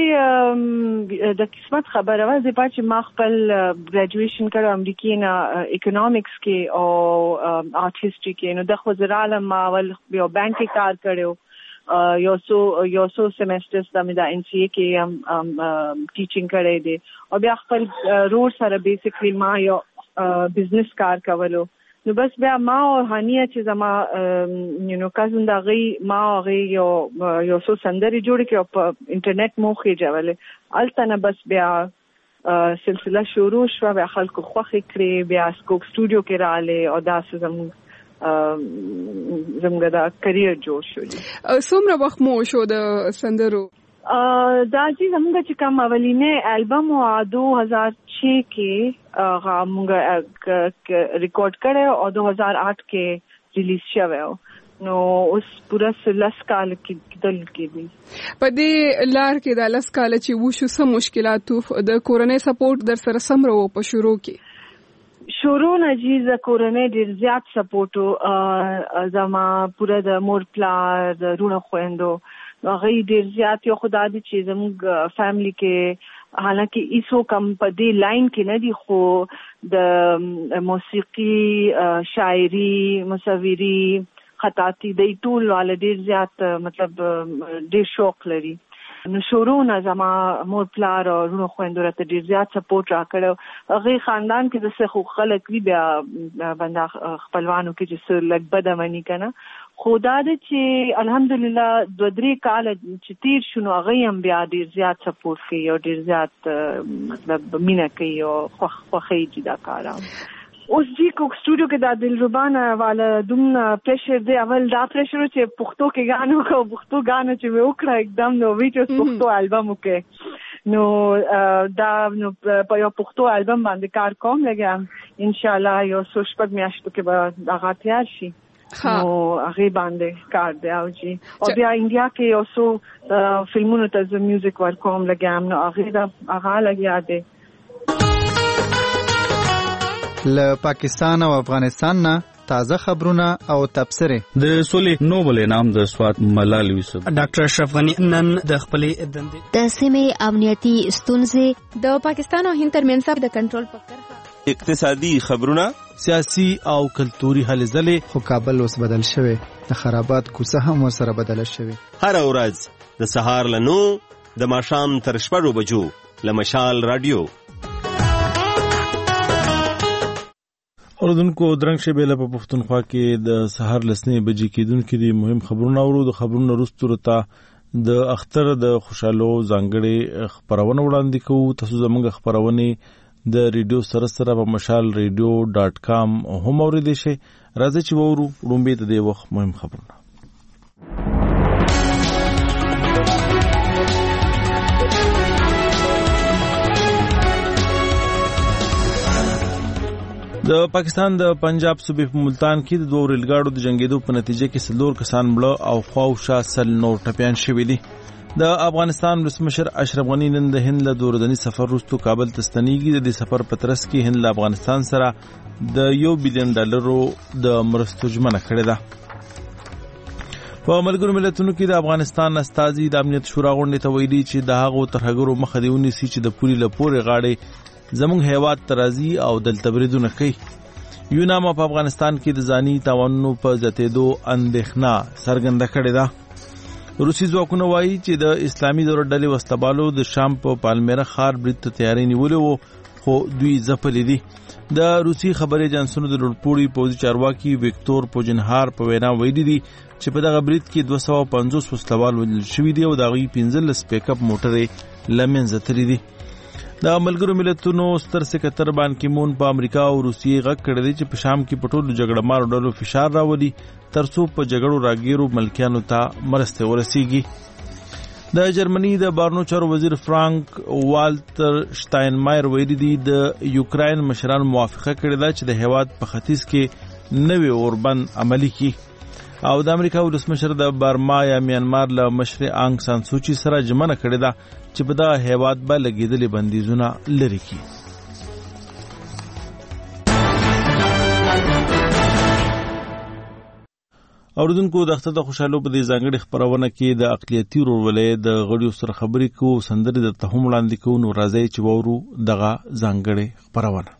د قسمت خبره وه. زه چې ما خپل ګریجویشن کړو امریکې نه اکنامکس کې او آرټ هسټري کې. نو د خو زه رالم ما اول یو بینک کې کار کړی یو څو سیمسټرز د NCA کې هم ټیچینګ کړی دی او بیا خپل رور سره بیسیکلی ما یو بزنس کار کولو. نو بس بیا ما او هانیه چې زما کزن د هغې ما او هغې یو څو سندرې جوړې کړې او په انټرنیټ مو خېجولې. هلته نه بس بیا سلسله شروع شوه. بیا خلکو خوښې کړې بیا سکوک سټوډیو کې راغلې او داسې زموږ دا کریر جوړ شو. څومره وخت مو شو د سندرو؟ دا چې زموږ چې کوم اولینې البم و 2006 کې موږ ریکارډ کړی او 2008 کې ریلیز شوی. نو اوس پوره 10 کال کېدل کېدي. په دې لار کې د 10 کال چې وشو څه مشکلات د کورنۍ سپورټ در سره سم راو په شروع کې؟ شروع نه جی ز کورنۍ ډیر زیات سپورټ زما پوره د مور پلار د رونو خويندو هغه ډیر زیات یو خدای دې چې زموږ فیملی کې حالانکه ایسو کم په دې لاین کې نه دي خو د موسیقي شاعري مصوری خطاطي د ټول ول ډیر زیات مطلب ډیر شوق لري. نو شروع نه زما مور پلار او رونو خويندو راته ډیر زیات سپورټ راکړو. هغه خاندان کې د څه خو خلک وی بیا بنده خپلوانو کې چې لګ بدمنی کنه. خدا دې چې الحمدلله 2-3 کال چې تیر شنو هغه هم بیا ډیر زیات سپورټ کوي او ډیر زیات مطلب مینه کوي او خوښي چې دا کار. اوس جی کوک سټوډیو کې دا دلربانه والا دومره پریشر دی. اول دا پریشر چې پښتو کې غانو چې مې وکړه एकदम نو ویډیوز پښتو البم وکړ. نو دا نو په یو پښتو البم باندې کار کوم لګم ان شاء الله یو څو شپږ میاشتو کې به هغه تیار شي. نو هغه باندې کار دی او جی او بیا انډیا کې یو څو فلمونو ته میوزیک ورکوم لګم نو هغه لګیا دی. له پاکستان او افغانستان نه تازه خبرونه او تبصره. د سولې نوبل انعام د سوات ملال یوسف ډاکټر اشرف غنی نن د خپلې دندې د سیمې امنیتي ستونزې د پاکستان او هند ترمنځ د کنټرول په کرښه اقتصادي خبرونه سیاسي او کلتوري هلې ځلې. خو کابل اوس بدل شوی د خرابات کوڅه هم سره بدل شوی. هر ورځ د سهار له 9 د ماښام تر 6 بجو له مشال رادیو. اوردونکو درنګ شبيله په پښتونخوا کې د سحر لسنې بجې کېدونکې دي مهم خبرونه اورو. د خبرونو وروسته ته د اختر د خوشالو ځانګړي خبرونه وړاندې کوو. تاسو زموږ خبرونه د ریډیو سره په مشال.radio.com هم اوریدئ شئ. راځئ چې وورو وړاندې د دې وخت مهم خبرونه. د پاکستان د پنجاب صوبې په ملتان کې د دوه ریلګاډو د جنگیدو په نتیجه کې 4 کسان مړه او خواوشا 100 نور ټپیان شوي دي. د افغانستان ولسمشر اشرف غنی نن د هند له دورځني سفر وروسته کابل ته ستنېږي. د دې سفر په ترڅ کې هند له افغانستان سره د $1 بلین د مرستو ژمنه کړې ده. په ملګرو ملتونو کې د افغانستان استازي د امنیت شورا غونډې ته ویلي چې د هغو ترهګرو مخه دې ونیسي چې د پولي له پورې غاړې زموږ هیواد ترازی او دلته بریدونه کوي. یوناما په افغانستان کې د ځاني تاوانونو په زیاتېدو اندېښنه څرګنده کړې ده. روسي ځواکونه وایي چې د اسلامي دولت ډلې وسلوالو د شام په پالمیرا ښار برید ته تیاری نیولې وو، خو دوی ځپلي دي. د روسي خبري اژانسونو د لوړپوړي پوځي چارواکي ویکتور پوجنهار په وینا ویلي دي چې په دغه برید کې 250 وسلوال وژل شوي دي او د هغوی 15 پیک اپ موټرې له منځه تللي دي. د ملګرو ملتونو ستر سکرټر بان کی مون په امریکا او روسیې غږ کړی دی چې په شام کې په ټولو جګړه مارو ډلو فشار راولي ترڅو په جګړو راګیرو ملکیانو ته مرستې ورسیږي. د جرمني د بارنو چارو وزیر فرانک والتر شتاینمایر ویلي دی د یوکراین مشرانو موافقه کړې ده چې د هیواد په ختیځ کې نوې اوربند عملي کړي او د امریکا ولسمشر د برما یا میانمار له مشر آنګ سان سوچي سره ژمنه کړې ده چې په دغه هیواد به لګېدلې بندیزونه لرې کړي. اوریدونکو د اختر د خوشحالو په دې ځانګړې خپرونه کې د اقلیتي ورورولۍ د غړیو سره خبرې کوو، سندرې درته هم وړاندې کوو. نو راځئ چې وورو دغه ځانګړې خپرونه.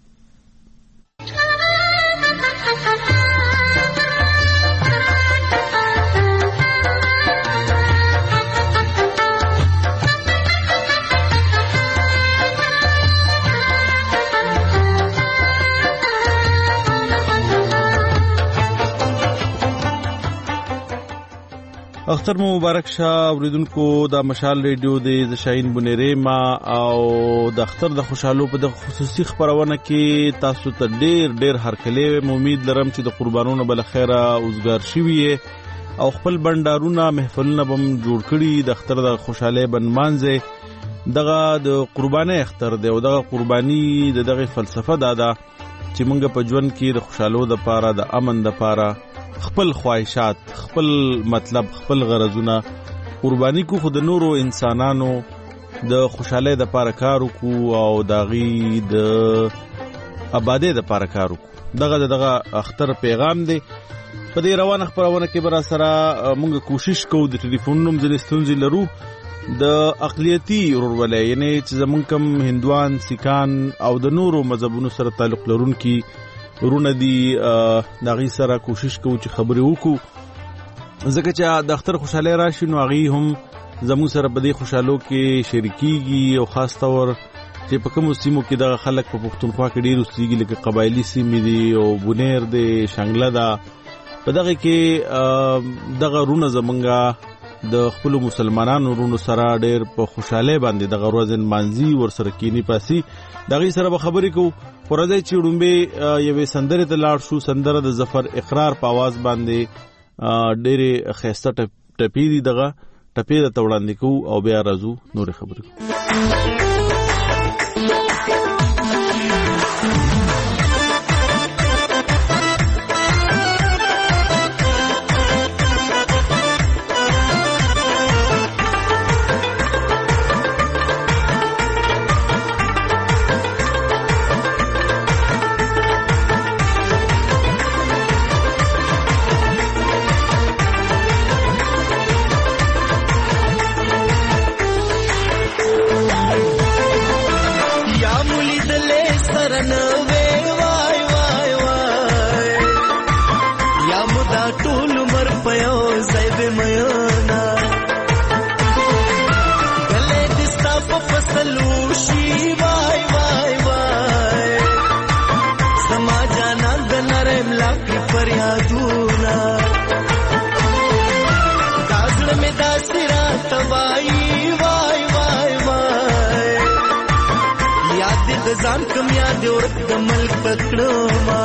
اختر مو مبارک شه اوریدونکو د مشال ریډیو د شاهین بنيري ما او د اختر د خوشحالو په د خصوصي خبرونه کې تاسو ته ډېر هرکلی امید لرم چې د قربانونو بل خیره اوسګار شوي او خپل بندارونه محفلونه بم جوړ کړي. د اختر د خوشحالۍ بنمانځي دغه د قرباني اختر دی او دغه قرباني دغه فلسفه دا ده چې موږ په ژوند کې د خوشحالو د پاره د امن د پاره خپل خواهشات، خپل مطلب، خپل غرضونه قرباني کو، خو د نورو انسانانو د خوشحالۍ د پاره کار وکړو او دغه د آبادی د پاره کار وکړو. دغه اختر پیغام دی. په دې روانه خبرونه کې بر سره موږ کوشش کوو د ټلیفون نوم ځلې ستونزې لرو د اقلیتي ورورولۍ، یعنی چې زمونږ کم هندوان، سیکان او د نورو مذهبونو سره تعلق لرونکي ورونه دي، دغه سره کوشش کوو چې خبرې وکړو، ځکه چې د اختر خوشحالۍ راشي نو هغه هم زموږ سره په دې خوشحالو کې شریکيږي او خاص طور چې په کوم سیمو کې د خلک په پښتونخوا کې ډیر اوسېږي لکه قبایلی سیمې دي او بونیر دي، شانګله ده. په دغه کې دغه رونه زمونږه د خپل مسلمانانو رونو سره ډیر په خوشاله باندې دغه ورځ مانځي ور سره کینی پاسي دغه سره به خبرې کو. ورځي چې ډومبه یوې سندره ته لاړ شو، سندره د ظفر اقرار په आवाज باندې ډېرې خسته ټپې دي، دغه ټپې ته وړاندې کو او بیا راځو نور خبرې کو. ځان کم یاد ورک د ملک پکړو ما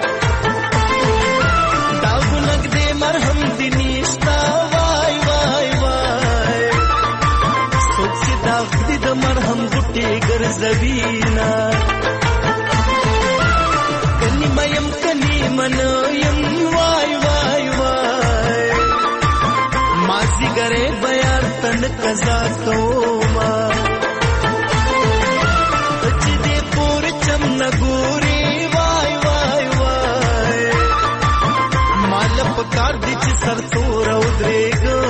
دا ګنګ دې مرهم دې نشتا وای وای وای سوچ دا دې د مرهم ګټي ګرځوینا کني میم کني منیم وای وای وای مازی ګره بیار تن قضا کوما نګوري وای وای وای مال پکار دي چې سر تور او درېګا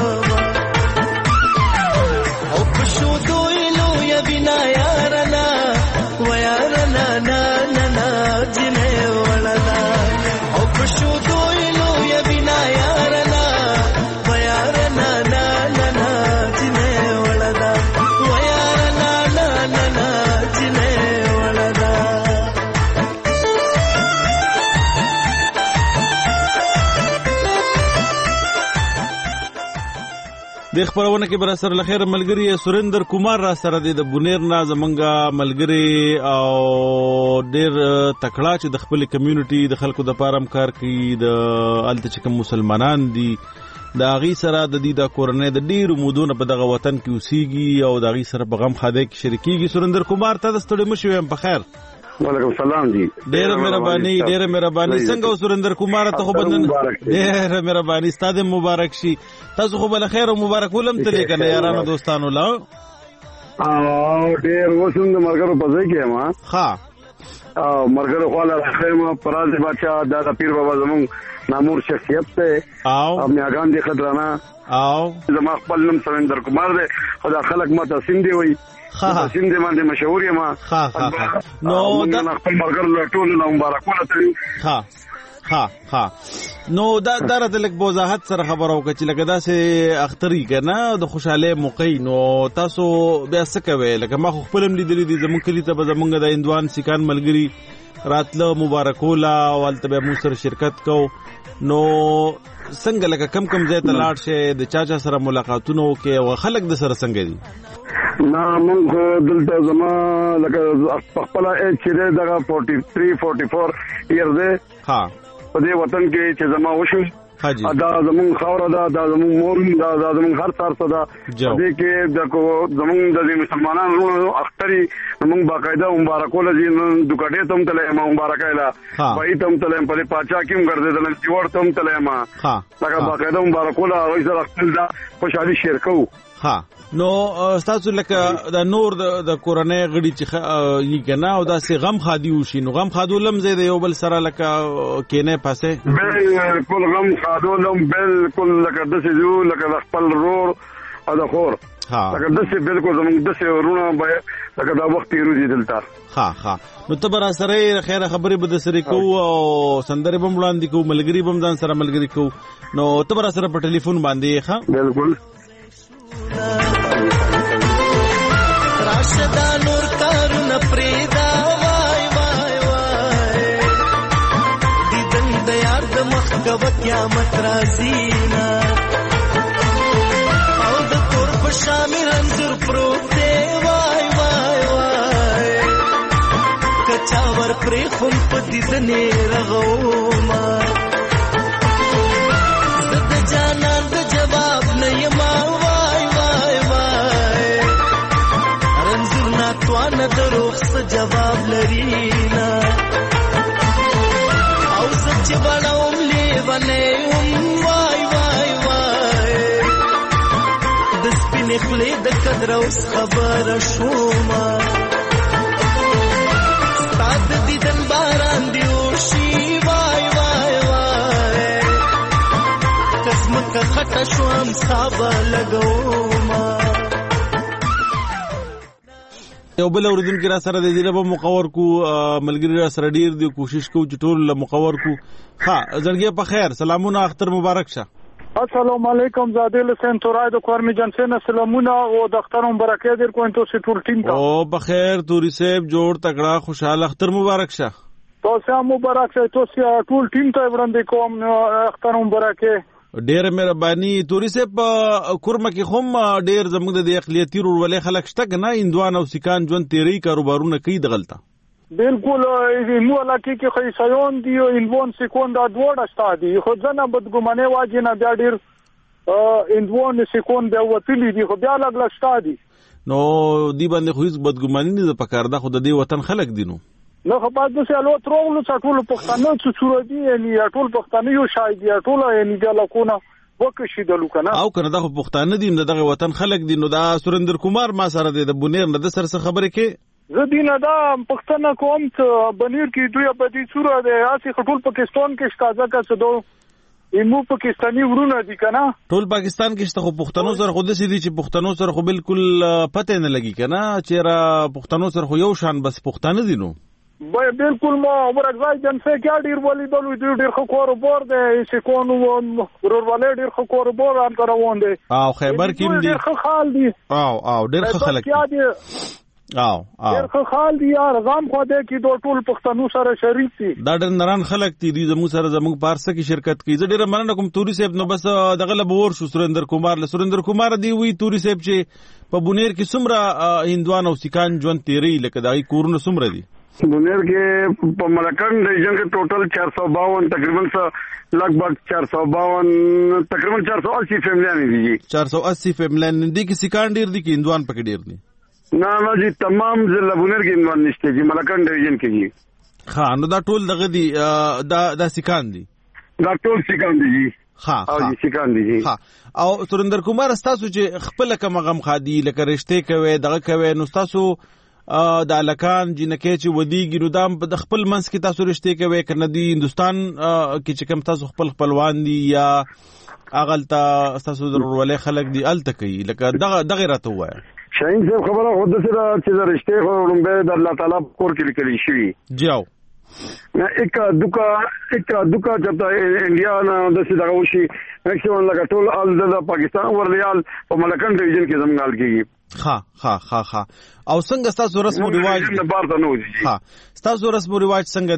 او پښو دویلو یا بنا یارنا و یارنا نا نا نا جنې ولدا او پښو دویلو یا بنا یارنا و یارنا نا نا نا جنې ولدا و یارنا نا نا نا جنې د خبرونه کې بر سره لخر ملګری سریندر کمار را سره د بونیر نه زمونږه ملګری او ډیر تکړه چې د خپل کمیونټي د خلکو د پارم کار کوي د الته چې کوم مسلمانان دي د اغي سره د دې د کورنۍ د ډیر مودونه په دغه وطن کې اوسېږي او د اغي سره په غم خاده کې شریکيږي سریندر کمار ته د ستړي مشوم په خیر وعلیکم السلام جی ډېر مهرباني څنګه سریندر کمار ته خو بدن ډېر مهرباني ستاسو مبارک شي تاسو خو بل خیر او مبارک ولم ته لیکنه یارانو دوستانو لا او ډېر وسوم د مرګرو په ځای کې ما ها او مرګرو خواله راخېما پراز بچا د پیر بابا زمون نامور شخصیت ته او میاګان دي خضرانا او زما خپل نوم سریندر کمار دی خدا خلک ما تاسین دی وای تاسین دی باندې مشهور یم نو دا خپل مرګر لټول نو مبارکونه ته ها نو دا درته لک بوزاحت سره خبرو کچ لګه دا سه اختری کنه د خوشاله موقع نو تاسو بیا څه کوي لکه ما خپلم لیدلې دي زمون کلی ته زمونږ د اندوان سکان ملګری راتله مبارکولا والته به مو سره شرکت کو نو څنګه لکه کم ځای ته لاړ شه د چاچا سره ملاقاتونه وکي او خلک د سره څنګه دي نا مونږ دلته زما لکه خپل ایج چې دغه 43-44 ایئر دی ها په دې وطن کې چې زما وشو دا زمون خاور دا زمون مور دا زمون هر څار صدا دې کې د زمون د مسلمانانو اختری موږ باقاعده مبارکول دي دکړې تم تله ما مبارکایلا وای تم تله په پاچا کېم ګرځیدل چې ورته تم تله ما لکه باقاعده مبارکول او زه خپل دا خوشالي شیر کوم ها نو تاسو لکه د نور د کورنۍ غړي چې یې کنه او دا سي غم خادي وشي نو غم خادو لم زید یو بل سره لکه کینه پاسه بالکل غم خادو لم بالکل لکه د سيزو لکه خپل رور او د خور لکه د سي بالکل زموږ د سي ورونه به لکه دا وخت یې دلته ها نو ته بر سره خیر خبرې به د سره کو او سندره بم وړاندې کو ملګری بم ځان سره ملګری کو نو ته بر سره په ټلیفون باندې ښه بالکل راشدا نور کارونه پریدا وای وای وای دیدن د یار د مخ کو قیامت رازینا او د کور په شامل انځور پروت دی وای وای وای کچا ور پرې خون په دیدنې رغوما زد جانان د جواب نه یما توان دروغ څه جواب لري نا او سچ بڑاوم لیونه وای وای وای د سپین خلې د قدر اوس خبر شوما ستاد دیدن باران دی وشي وای وای وای قسمت خټه شوم صاحب لګوما یو بل اوردونکو را سره د دې په مقور کو ملګری را سره ډیر دی کوشش کو چې ټول مقور کو ها زړګي په خیر سلامونه اختر مبارک شه السلام علیکم زادل سین تورای د کورمی جنسن سلامونه او د اختر مبارک دې کوم تاسو ټول ټیم ته او بخیر توري صاحب جوړ تکړه خوشاله اختر مبارک شه تاسو مبارک شه تاسو ټول ټیم ته وړاندې کوم اختر مبارک ډېر مهرباني. توري صاحب کورمه کې هم ډېر زموږ د اقلیتي ورولې خلک شته که نه هندوان او سیکان ژوند تیری کاروبارونه کوي دغلته؟ بالکل مو علاقې کې خو عیسایان دي او هندوان سیکون دا دواړه شته دي خو ځنه بدګمانۍ واجې نه بیا ډېر هندوان سیکون بیا وتلي دي خو بیا لږ شته دي. نو دی باندې خو هیڅ بدګماني نه ده پکار ده خو د دې وطن خلک دي نو خو باید داسې الوت راغلو چې ټول پښتانه څه صوره دي یعنی ټول پښتانه یو شای دي ټول یعنی د علاقونه وکشیدلو که نه او که نه دا خو پښتانه دي د دغه وطن خلک دي. نو دا سریندر کمار ما سره دی د بونیر نه د سره څه خبرې کې زه دینه دا پښتنه کوم چې بنیر کې دوی په دې صوره دی هسې ټول پاکستان کې شته ځکه چې دو ایمو پاکستانی ورونه دي که نه ټول پاکستان کې شته خو پښتنو سره خو داسې دي چې پښتنو سره خو بالکل پته نه لګي که نه چېرې پښتنو سره خو یو شان بس پښتانه دي. نو بالکل ما ورګځای جنسه کې ډیر ولیدل دوی ډیر خو کاروبار دی سیکون ورولې ډیر خو کاروبار هم روان دي او خیبر کې دي ډیر خو خال دي او ډیر خو خلک دي او ډیر خو خال دي یار غام خو دې کې دوه ټول پښتنو سره شریک دي دا ډیر نران خلک دي زموږ سره زموږ پارسه کې شرکت کوي. زه ډیر مننه کوم توري صاحب. نو بس دغه لبور شو سریندر کمار دی وی توري صاحب چې په بونیر کې څومره هندوان او سیکان ژوند تیری لکه دغه کورونه څومره دي؟ بونیر کې په ملکند ریجن کې ټوټل 452 تقریبا لګبګ 452 تقریبا 480 فیملیان دي. 480 فیملیان دي کې سیکان ډیر دي کې هندوان پکې ډیر دي؟ نه جی تمام ضلع بونیر کې هندوان نشته جی ملکند ریجن کې جی. ها نو دا ټول دغه دي دا سیکان دي دا ټول سیکان دي جی. ها سیکان دي جی. ها او سریندر کمار تاسو چې خپل کوم غم خادي لکه رشته کوي دغه کوي نو تاسو د الکان جنکه چې ودیږي نو دام په خپل منس کې تاسو رشته کوي کنه دی هندستان کې چې کوم تاسو خپلوان دي یا اغلتا تاسو ضروري خلک دي الته کوي لکه دغه راته وای شاین صاحب خبره خود سره چې رشته خورمبه د الله تعالی کور کې لیکل شي جاو एक दुका چتا انډیا نه د څه دغه وشي میکسیمم لکه ټول ال د پاکستان ورلیال په ملکند ریجن کې زمغال کیږي. ها او څنګه تاسو رسم او رواج نه بارته نو دي. ها تاسو رسم او رواج څنګه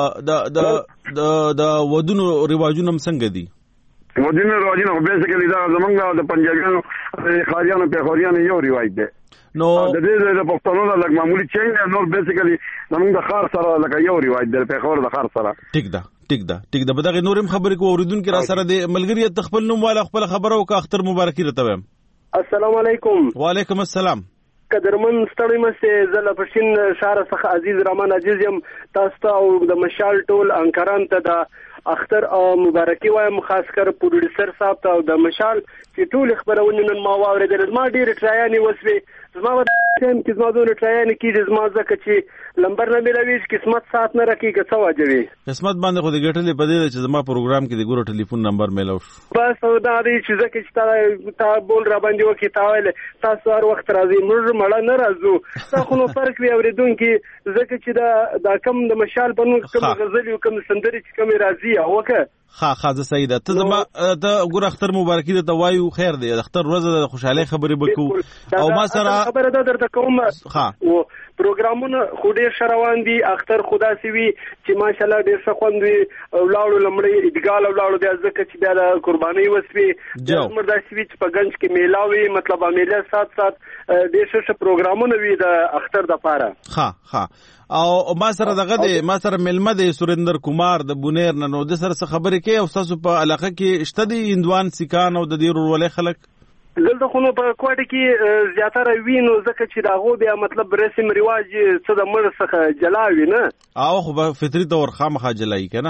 دي د ودونو رواجونه څنګه دي؟ ودونو رواجونه بیسیکلی دا زمونږ د پنجابیانو خاریانو په خوریانو یو رواج دی. نو د دې د پښتنو د لګ معمولی چینج نو بیسیکلی زمونږ د خار سره لکه یو رواج دی په خور د خار سره. ټیک ده په دغه نورم خبرې کو اوریدونکو را سره د ملګری خپل نوم والا خپل خبرو کا اختر مبارکي رته ویم. السلام علیکم. وعلیکم السلام. قدرمن ستړی مسته زله پښین شهر څخه عزیز رحمان عزیز یم تاسو ته او د مشال ټول انکران ته د اختر او مبارکي وایم خاص کر پروډوسر صاحب ته او د مشال چې ټول خبرونه نن ما واوریدل ما ډیر ټرایانې وسوي زما ټیم کې زما دونه ټرایانې کیږي زما ځکه چې لمبر نه ملوي قسمت سات نه راکې که څه واجبي قسمت باندې خو د ګټلې په دې چې زما پروګرام کې د ګورو ټلیفون نمبر میلو بس دا دی چې ځکه چې تا بول را باندې وکي تا ویل تاسو هر وخت راځي موږ مړه نه راځو تا خو نو فرق وي اوریدونکو ځکه چې دا کم د مشال بنو کم غزل او کم سندري چې کم راځي اوکه ها زه سیده ته زما ته ګور اختر مبارکي د توایو خیر دی اختر ورځ د خوشاله خبرې وکړو او ما سره خبره ده درته کوم او پروګرامونه خو ډیر شروان دي اختر خدا سی وی چې ماشالله ډیر ښه خوند وي ولاړو لمړی ادګال ولاړو د ځکه چې بیا د قرباني وسوي د مردا سی وی چې په گنج کې میلاوي مطلب میله سات ډیر ښه پروګرامونه وي د اختر د پاره ها او ما سره دغه دی ما سره ملمه دی سریندر کمار د بونیر نه نو د سره خبرې کوي او تاسو په علاقه کې شته دي هندوان سیکان او د دې ورولې خلک دلته خو نو په کوټه کې زیاتره وینو ځکه چې دا غو بیا مطلب رسم رواج څه د مړ څخه جلاوي نه او خو فطری تور خامخا جلای کنه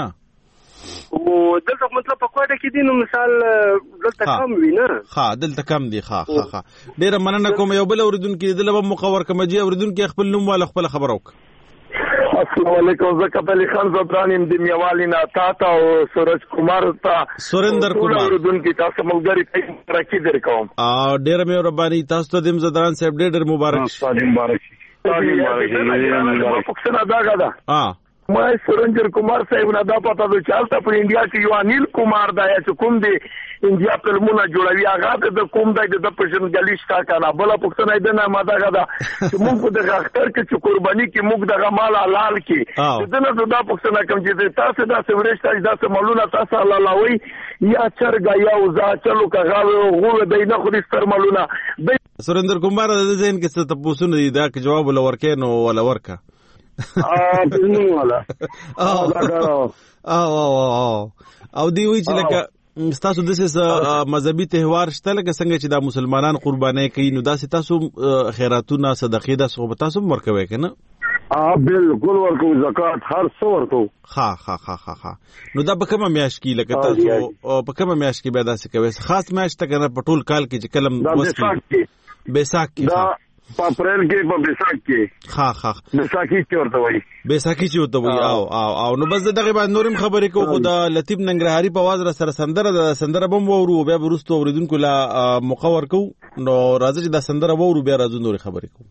او دلته مطلب په کوټه کې دینو مثال دلته کم وی نه دلته کم دی ډیر مننه کوم یو بل اوریدونکو دلته مقور کمجی اوریدونکو خپل نوم والا خپل خبر وک السلام علیکم زکات علی خان زبرانیم د میوالی نه تا او سورج کمار تا سریندر کمار اوریدونکو تاسو ملګری راکی درکوم ډیر مې ربانی تاسو ته دیم زدران صاحب ډیر مبارک مبارک پښتنه دا غدا ما سرنجر کمار صاحب نه دا پته ده چې هلته په انډیا کې یو انیل کمار دی چې کوم دی انډیا فلمونه جوړوي هغه د کوم دی د پېژندګلوي شته که نه بله پوښتنه یې ده نه ما دغه ده چې موږ په دغه اختر کې چې قرباني کې موږ دغه مال حلال کړي ده نه دا پوښتنه کوم چې تاسو داسې ورېشته داسې مالونه تاسو حلالوئ یا چرګه یا وزه چلو که غوه دی نه خوري ستر مالونه سریندر کمار د ذهن کې څه تپوسونه دي دا که جواب ولا ورکې نو ولا ورکه او دی وی چې لکه تاسو داسې مذهبي تهوار شته لکه څنګه چې دا مسلمانان قرباني کوي نو داسې تاسو خیراتونه صدقې داسې به تاسو ورکوي که نه بالکل ورکو زکات هر څه ورکو ها نو دا په کومه میاشت کې لکه تاسو په کومه میاشت کې به داسې کوي خاص میاشت ته کنه په ټول کال کې چې کلم بیساک کې په اپریل کې په بیساک کې بیساکی چې ورته وایي او نو بس دغه باندې نورم خبرې کو خو د لطیف ننګرهاري په आवाज را سره سندره بم وورو بیا ورستو اوریدونکو لا مقور کو نو راځي چې دا سندره وورو بیا راځو نور خبرې کو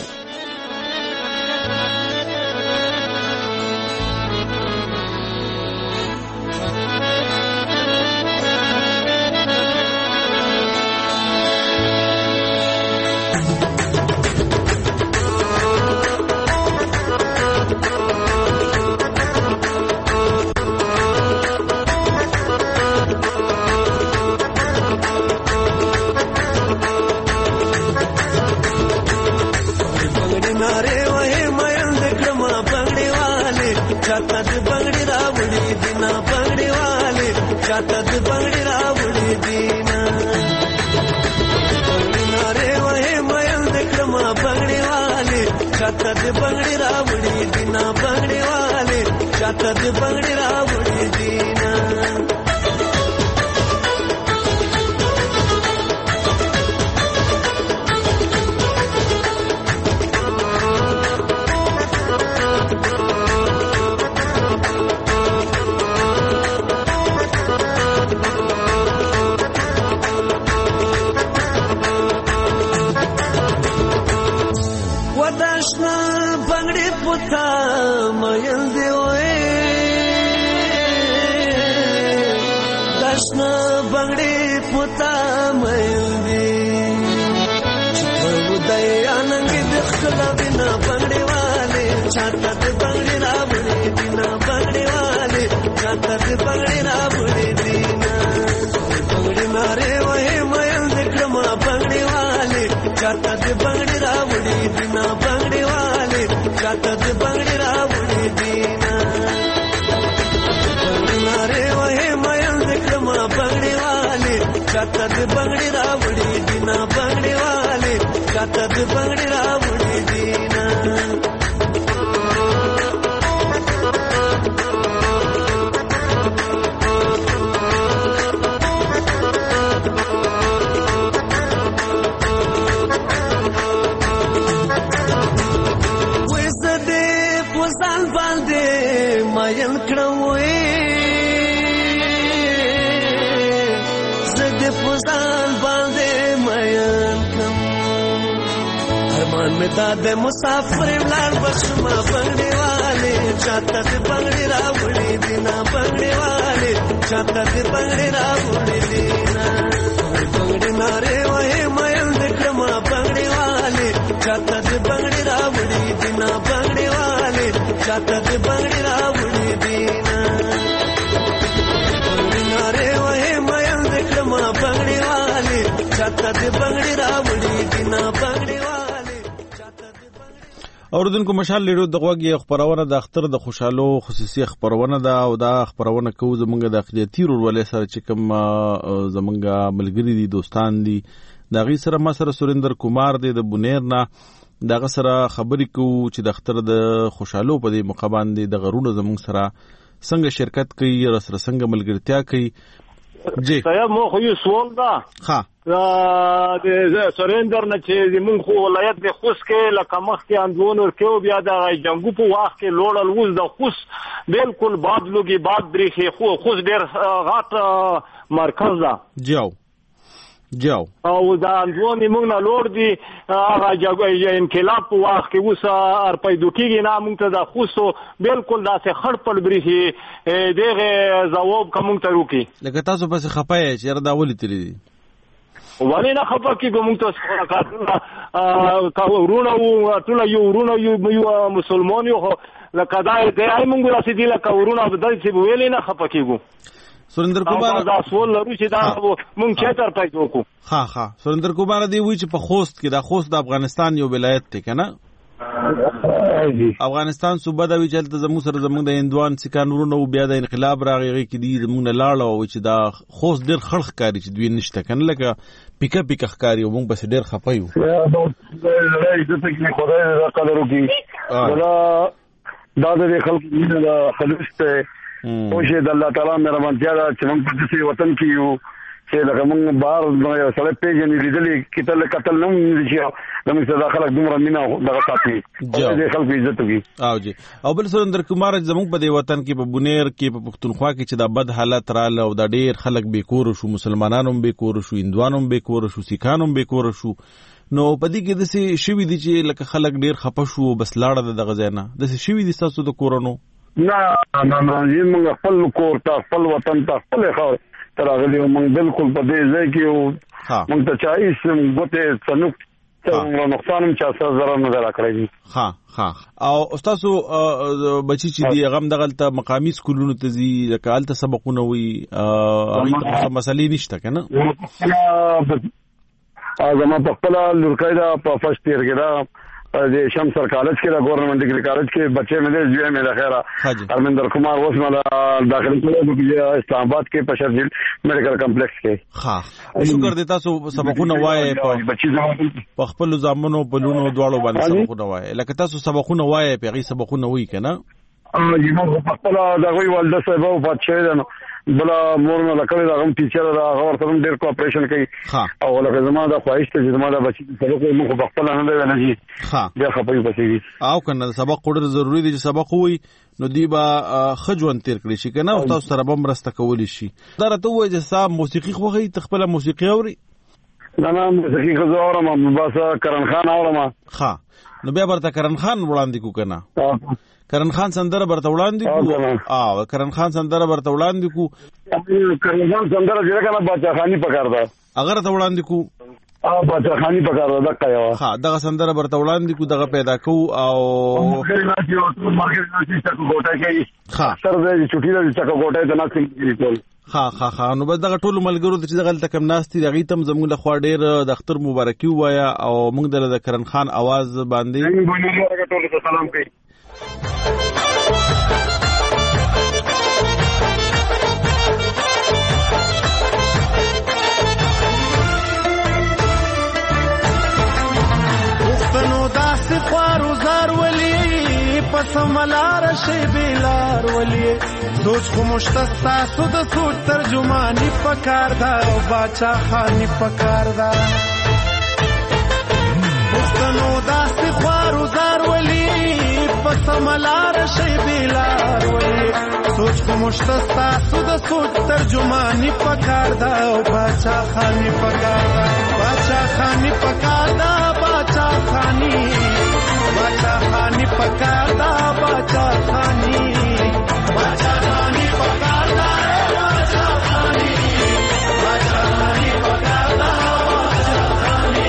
د مسافر ولار بشما بنگړي والے چاته د بنگړي راوړي دینا بنگړي والے چاته د بنگړي راوړي دینا بنگړي ناره وې مېل د کما بنگړي والے چاته د بنگړي راوړي دینا بنگړي والے چاته د بنگړي راوړي دینا بنگړي ناره وې مېل د کما بنگړي والے چاته د بنگړي راوړي دینا بنگړي اوردونکو مشال لیډو د غوږی خبرونه د اختر د خوشحالو خصوصي خبرونه ده او دا خبرونه کوو زمونږ د اقلیتي رولې سره چې کوم زمونږ ملګری دي دوستان دي دا غي سره ما سره سریندر کمار دی د بونیر نه دغه سره خبرې کوو چې د اختر د خوشحالو په دې موقع باندې د غرونو زمونږ سره څنګه شرکت کوي یا سره څنګه ملګرتیا کوي جی صاحب مو خو یو سوال ده د سریندر نه چې زمون خو ولایت د خوست کې لکه مخ کې اندون ورکو بیا د جنگو په وخت کې لوړل وز د خوست بالکل باد لوګي باد بریخي خو خوست ډیر غاټ مرکز ده جاو جاو او دا ځواني موږ نه لوړ دي هغه انقلاب په وخت کې اوس پیدا کېږي نه موږ ته دا خوسو بالکل داسې خړ پړ بریخي دغه ځواب کوم ته روکي لکه تاسو پس خپای چې دا ولې تللی دي ولې نه خپه کېږو موږ ته ورونه وو ټول یو ورونه یو مسلمان یو لکه دا یې موږ راسي دي لکه ورونه بدل چې ویلې نه خپه کېږو سریندر کومار دا سوال لرو چې دا مونږ چې تر پیدا وکړو ها سریندر کومار دی وی چې په خوست کې دا خوست د افغانستان یو ولایت دی کنه افغانستان صوبه دا وی چې تل زموږ سره زموږ د هندوان سکانورونو بیا د انقلاب راغی کې دی زموږ نه لاړ او چې دا خوست ډیر خلخ کاری چې دوی نشته کنه لکه پیکا کاری او مونږ بس ډیر خپایو دا د خلکو د خلوص او شه د الله تعالی مهربانتیا چې موږ په دې وطن کې یو چې لکه موږ بهر یو سره پیژنې لیدلې قتل نه شي زموږ سره خلک دومره مینا دغه ساتي دې خلکو عزت وي او جی او بل سریندر کومار زموږ په دې وطن کې په بونیر کې په پښتونخوا کې چې دا بد حالت رااله او دا ډیر خلک بیکور شو مسلمانانو بیکور شو هندوانو بیکور شو سیکانو بیکور شو نو پدې کې د سي شوی دي چې لکه خلک ډیر خپه شو بس لاړه دغه ځای نه د سي شوی دي تاسو د کورونو نه موږ خپل کور ته خپل وطن ته خپل خاور تراغلی موږ بالکل په دې ځای کې موږ ته چا هیڅ غوته څنوک څنګه نقصان چا سره zarar نه راکړی ها او استادو بچی چې دی غم دغلته مقامی سکولونو ته زی لکه سبقونه وي هغه مسلې نشته کنه زما په خپل لورکایدا په فرست ایئر کې دا د شمسر کالج کې دا ګورنمنت ډیګری کالج کې بچي مې دې جوړ مې راخره ارمندر کومار اوس مله داخلي کړو چې اسلام آباد کې په شرجیل میډیکل کمپلیکس کې شکر دې تاسو سبقونه وایي په خپل ځامنو په لونو دواړو باندې سبقونه وایي لکه تاسو سبقونه وایي په غي سبقونه وایي کنه یمو په خپل دا وی ولدا صاحب او بچي ده بلا مورنه لکه دا هم ټیچر دا اور سره ډیر کوآپریشن کوي او لکه زما دا خواهش ته زما دا بچی سبق موږ په خپل نه دی نه جی بیا خپل بچی او کنه سبق ډیر ضروری دی چې سبق وي نو دی با خجوان تیر کړی شي کنه او تاسو سره به مرسته کولی شي دا راته وایي چې صاحب موسیقي خوغي تخپل موسیقي اوري نه موسیقي خو اورم بس کرن خان اورم نو بیا برته کرن خان وړاندې کو کنه کرن خان سندره برته وړاندې کو کرن خان سندره برته وړاندې کو کرن خان سندره جوړه کنه باچا خانی پکاردا اگر ته وړاندې کو باچا خانی پکاردا دغه یو دغه سندره برته وړاندې کو دغه پیدا کو او مارکیټ ناشې تک ګوټه کې سر دې چټي دې تک ګوټه ته ناسې ټول نو بس دغه ټول ملګرو چې دغه تکم ناشتي دغه تم زموږ له خوا ډیر د اختر مبارکي وایا او موږ د کرن خان आवाज باندې ټول سلام کوي پښتنو داسې خوارو زار ولي پسملار شي بلار ولي سوچ خو مشتستا سود سوچ ترجمانی پکار دا او باچا خانی پکار دا پښتنو داسې خوارو زار ولي پسملار شي بلار ولي سوچ خو مشتستا سود سوچ ترجمانی پکار دا او باچا خانی پکار دا باچا خانی پکار دا باچا خانی پکار دا باچا خانی باچا خانی پکار دا باچا خانی باچا خانی پکار دا باچا خانی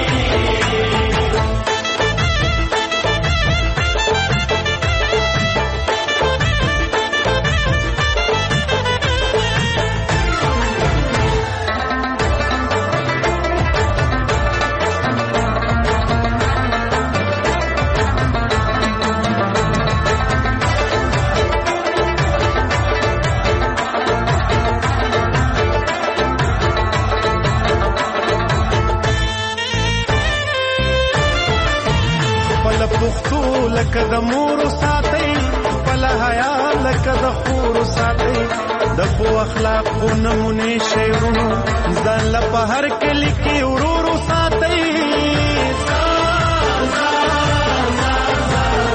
لکه د مور ساتي بل حیا لکه د خور ساتي د خو اخلاق خو نمونه شیرونو ځان له بهر کې لیکي ورور ساتي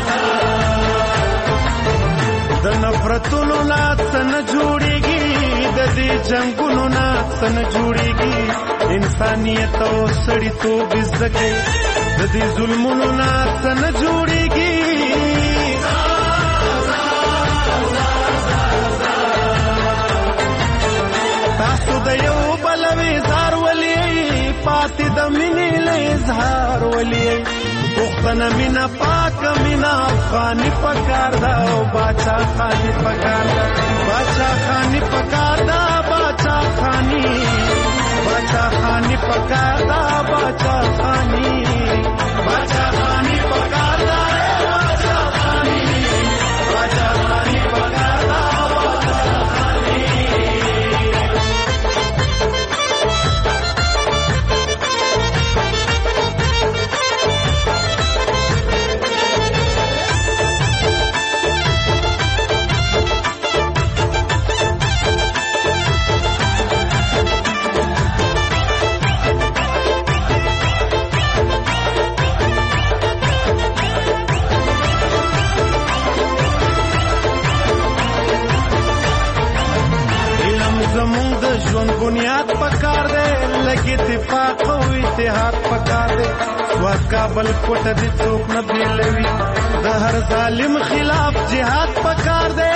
د نفرتونو لات نه جوړيږي د د دې جنگونو نه څن جوړيږي انسانيت او سړیتوب زده د دې ظلمونو نه څن جوړيږي تاسو د یو بل وزار ولي پاتې د مینې له اظهار ولي پښتنه مینا پاک مینا افغاني پکار دا او باچا خاني پکار دا باچا خاني پکار دا باچا خاني پکار دا باچا خاني پکار دا باچا خاني پکار دا باچا خاني زمون د ژوند بنیاد پکار دی لګي اتفاق او اتحاد پکار دی واس کابل کوټ دي څوک نه بیلوي د هر ظالم خلاف جهاد پکار دی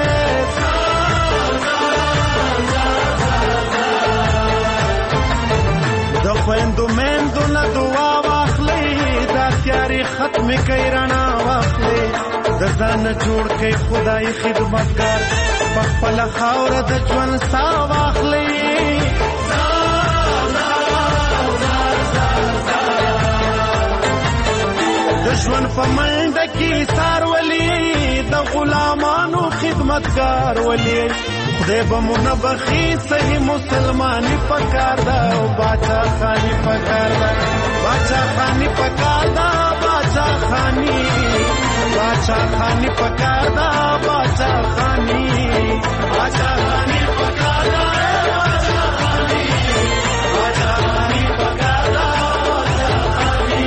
د خويندو مېندو نه دعا واخلې دا تیاری ختم کوي رڼا واخلې د ځان جوړ کوي خدای خدمتګار خپل خاور د ژوند سا واخلې د ژوند په منډه کې سار ولي د غلامانو خدمتګار ولي خدای به منبخي صحیح مسلماني پکار دا او باچا خاني پکار دا باچا خاني پکار دا باچا خاني پکار دا باچا خاني پکار دا باچا خاني پکار دا باچا خاني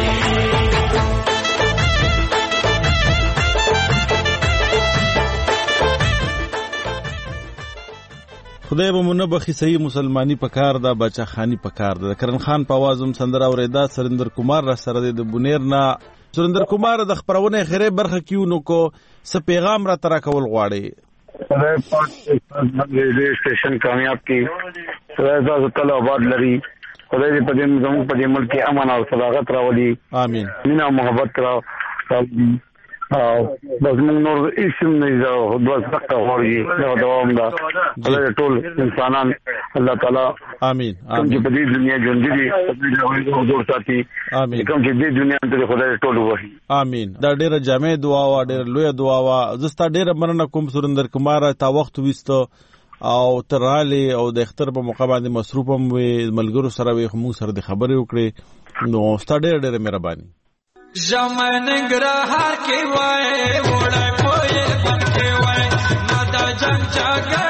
خدای به منبخي صحیح مسلمانی پکار دا بچا خانی پکار دا کرن خان په आवाज هم سندره اوریدا سریندر کومار را سره د بونیر نا سریندر کومار د خبرونه خیره برخه کیونو کو س پیغام را ترا کول غواړي خدای پاک ریډیو سټیشن کامیاب کی خدای تاسو ته آباد لري خدای دې په دې زموږ په دې ملک کې امن او صداقت راولي امين مینا محبت را بس موږ نور اسم نه زو بس تک ورغی دا دوام دا خدای ټول انسانان الله تعالی امين کوم چې په دې دنیا ژوند دي حضور ساتي امين کوم چې دې دنیا ته خدای ټول وایي امين دا ډیره جامع دعا وا ډیره لوی دعا وا زستا ډیره مننه کوم سریندر کومار تا وخت وستو او تراله او د اختر په موقع باندې مصروفم وي ملګرو سره وي موږ سره د خبرې وکړي نو ستا ډیره مهرباني जमन ग्रहार के वाए वोड़ा कोई बन के वाए ना दा जंग जागा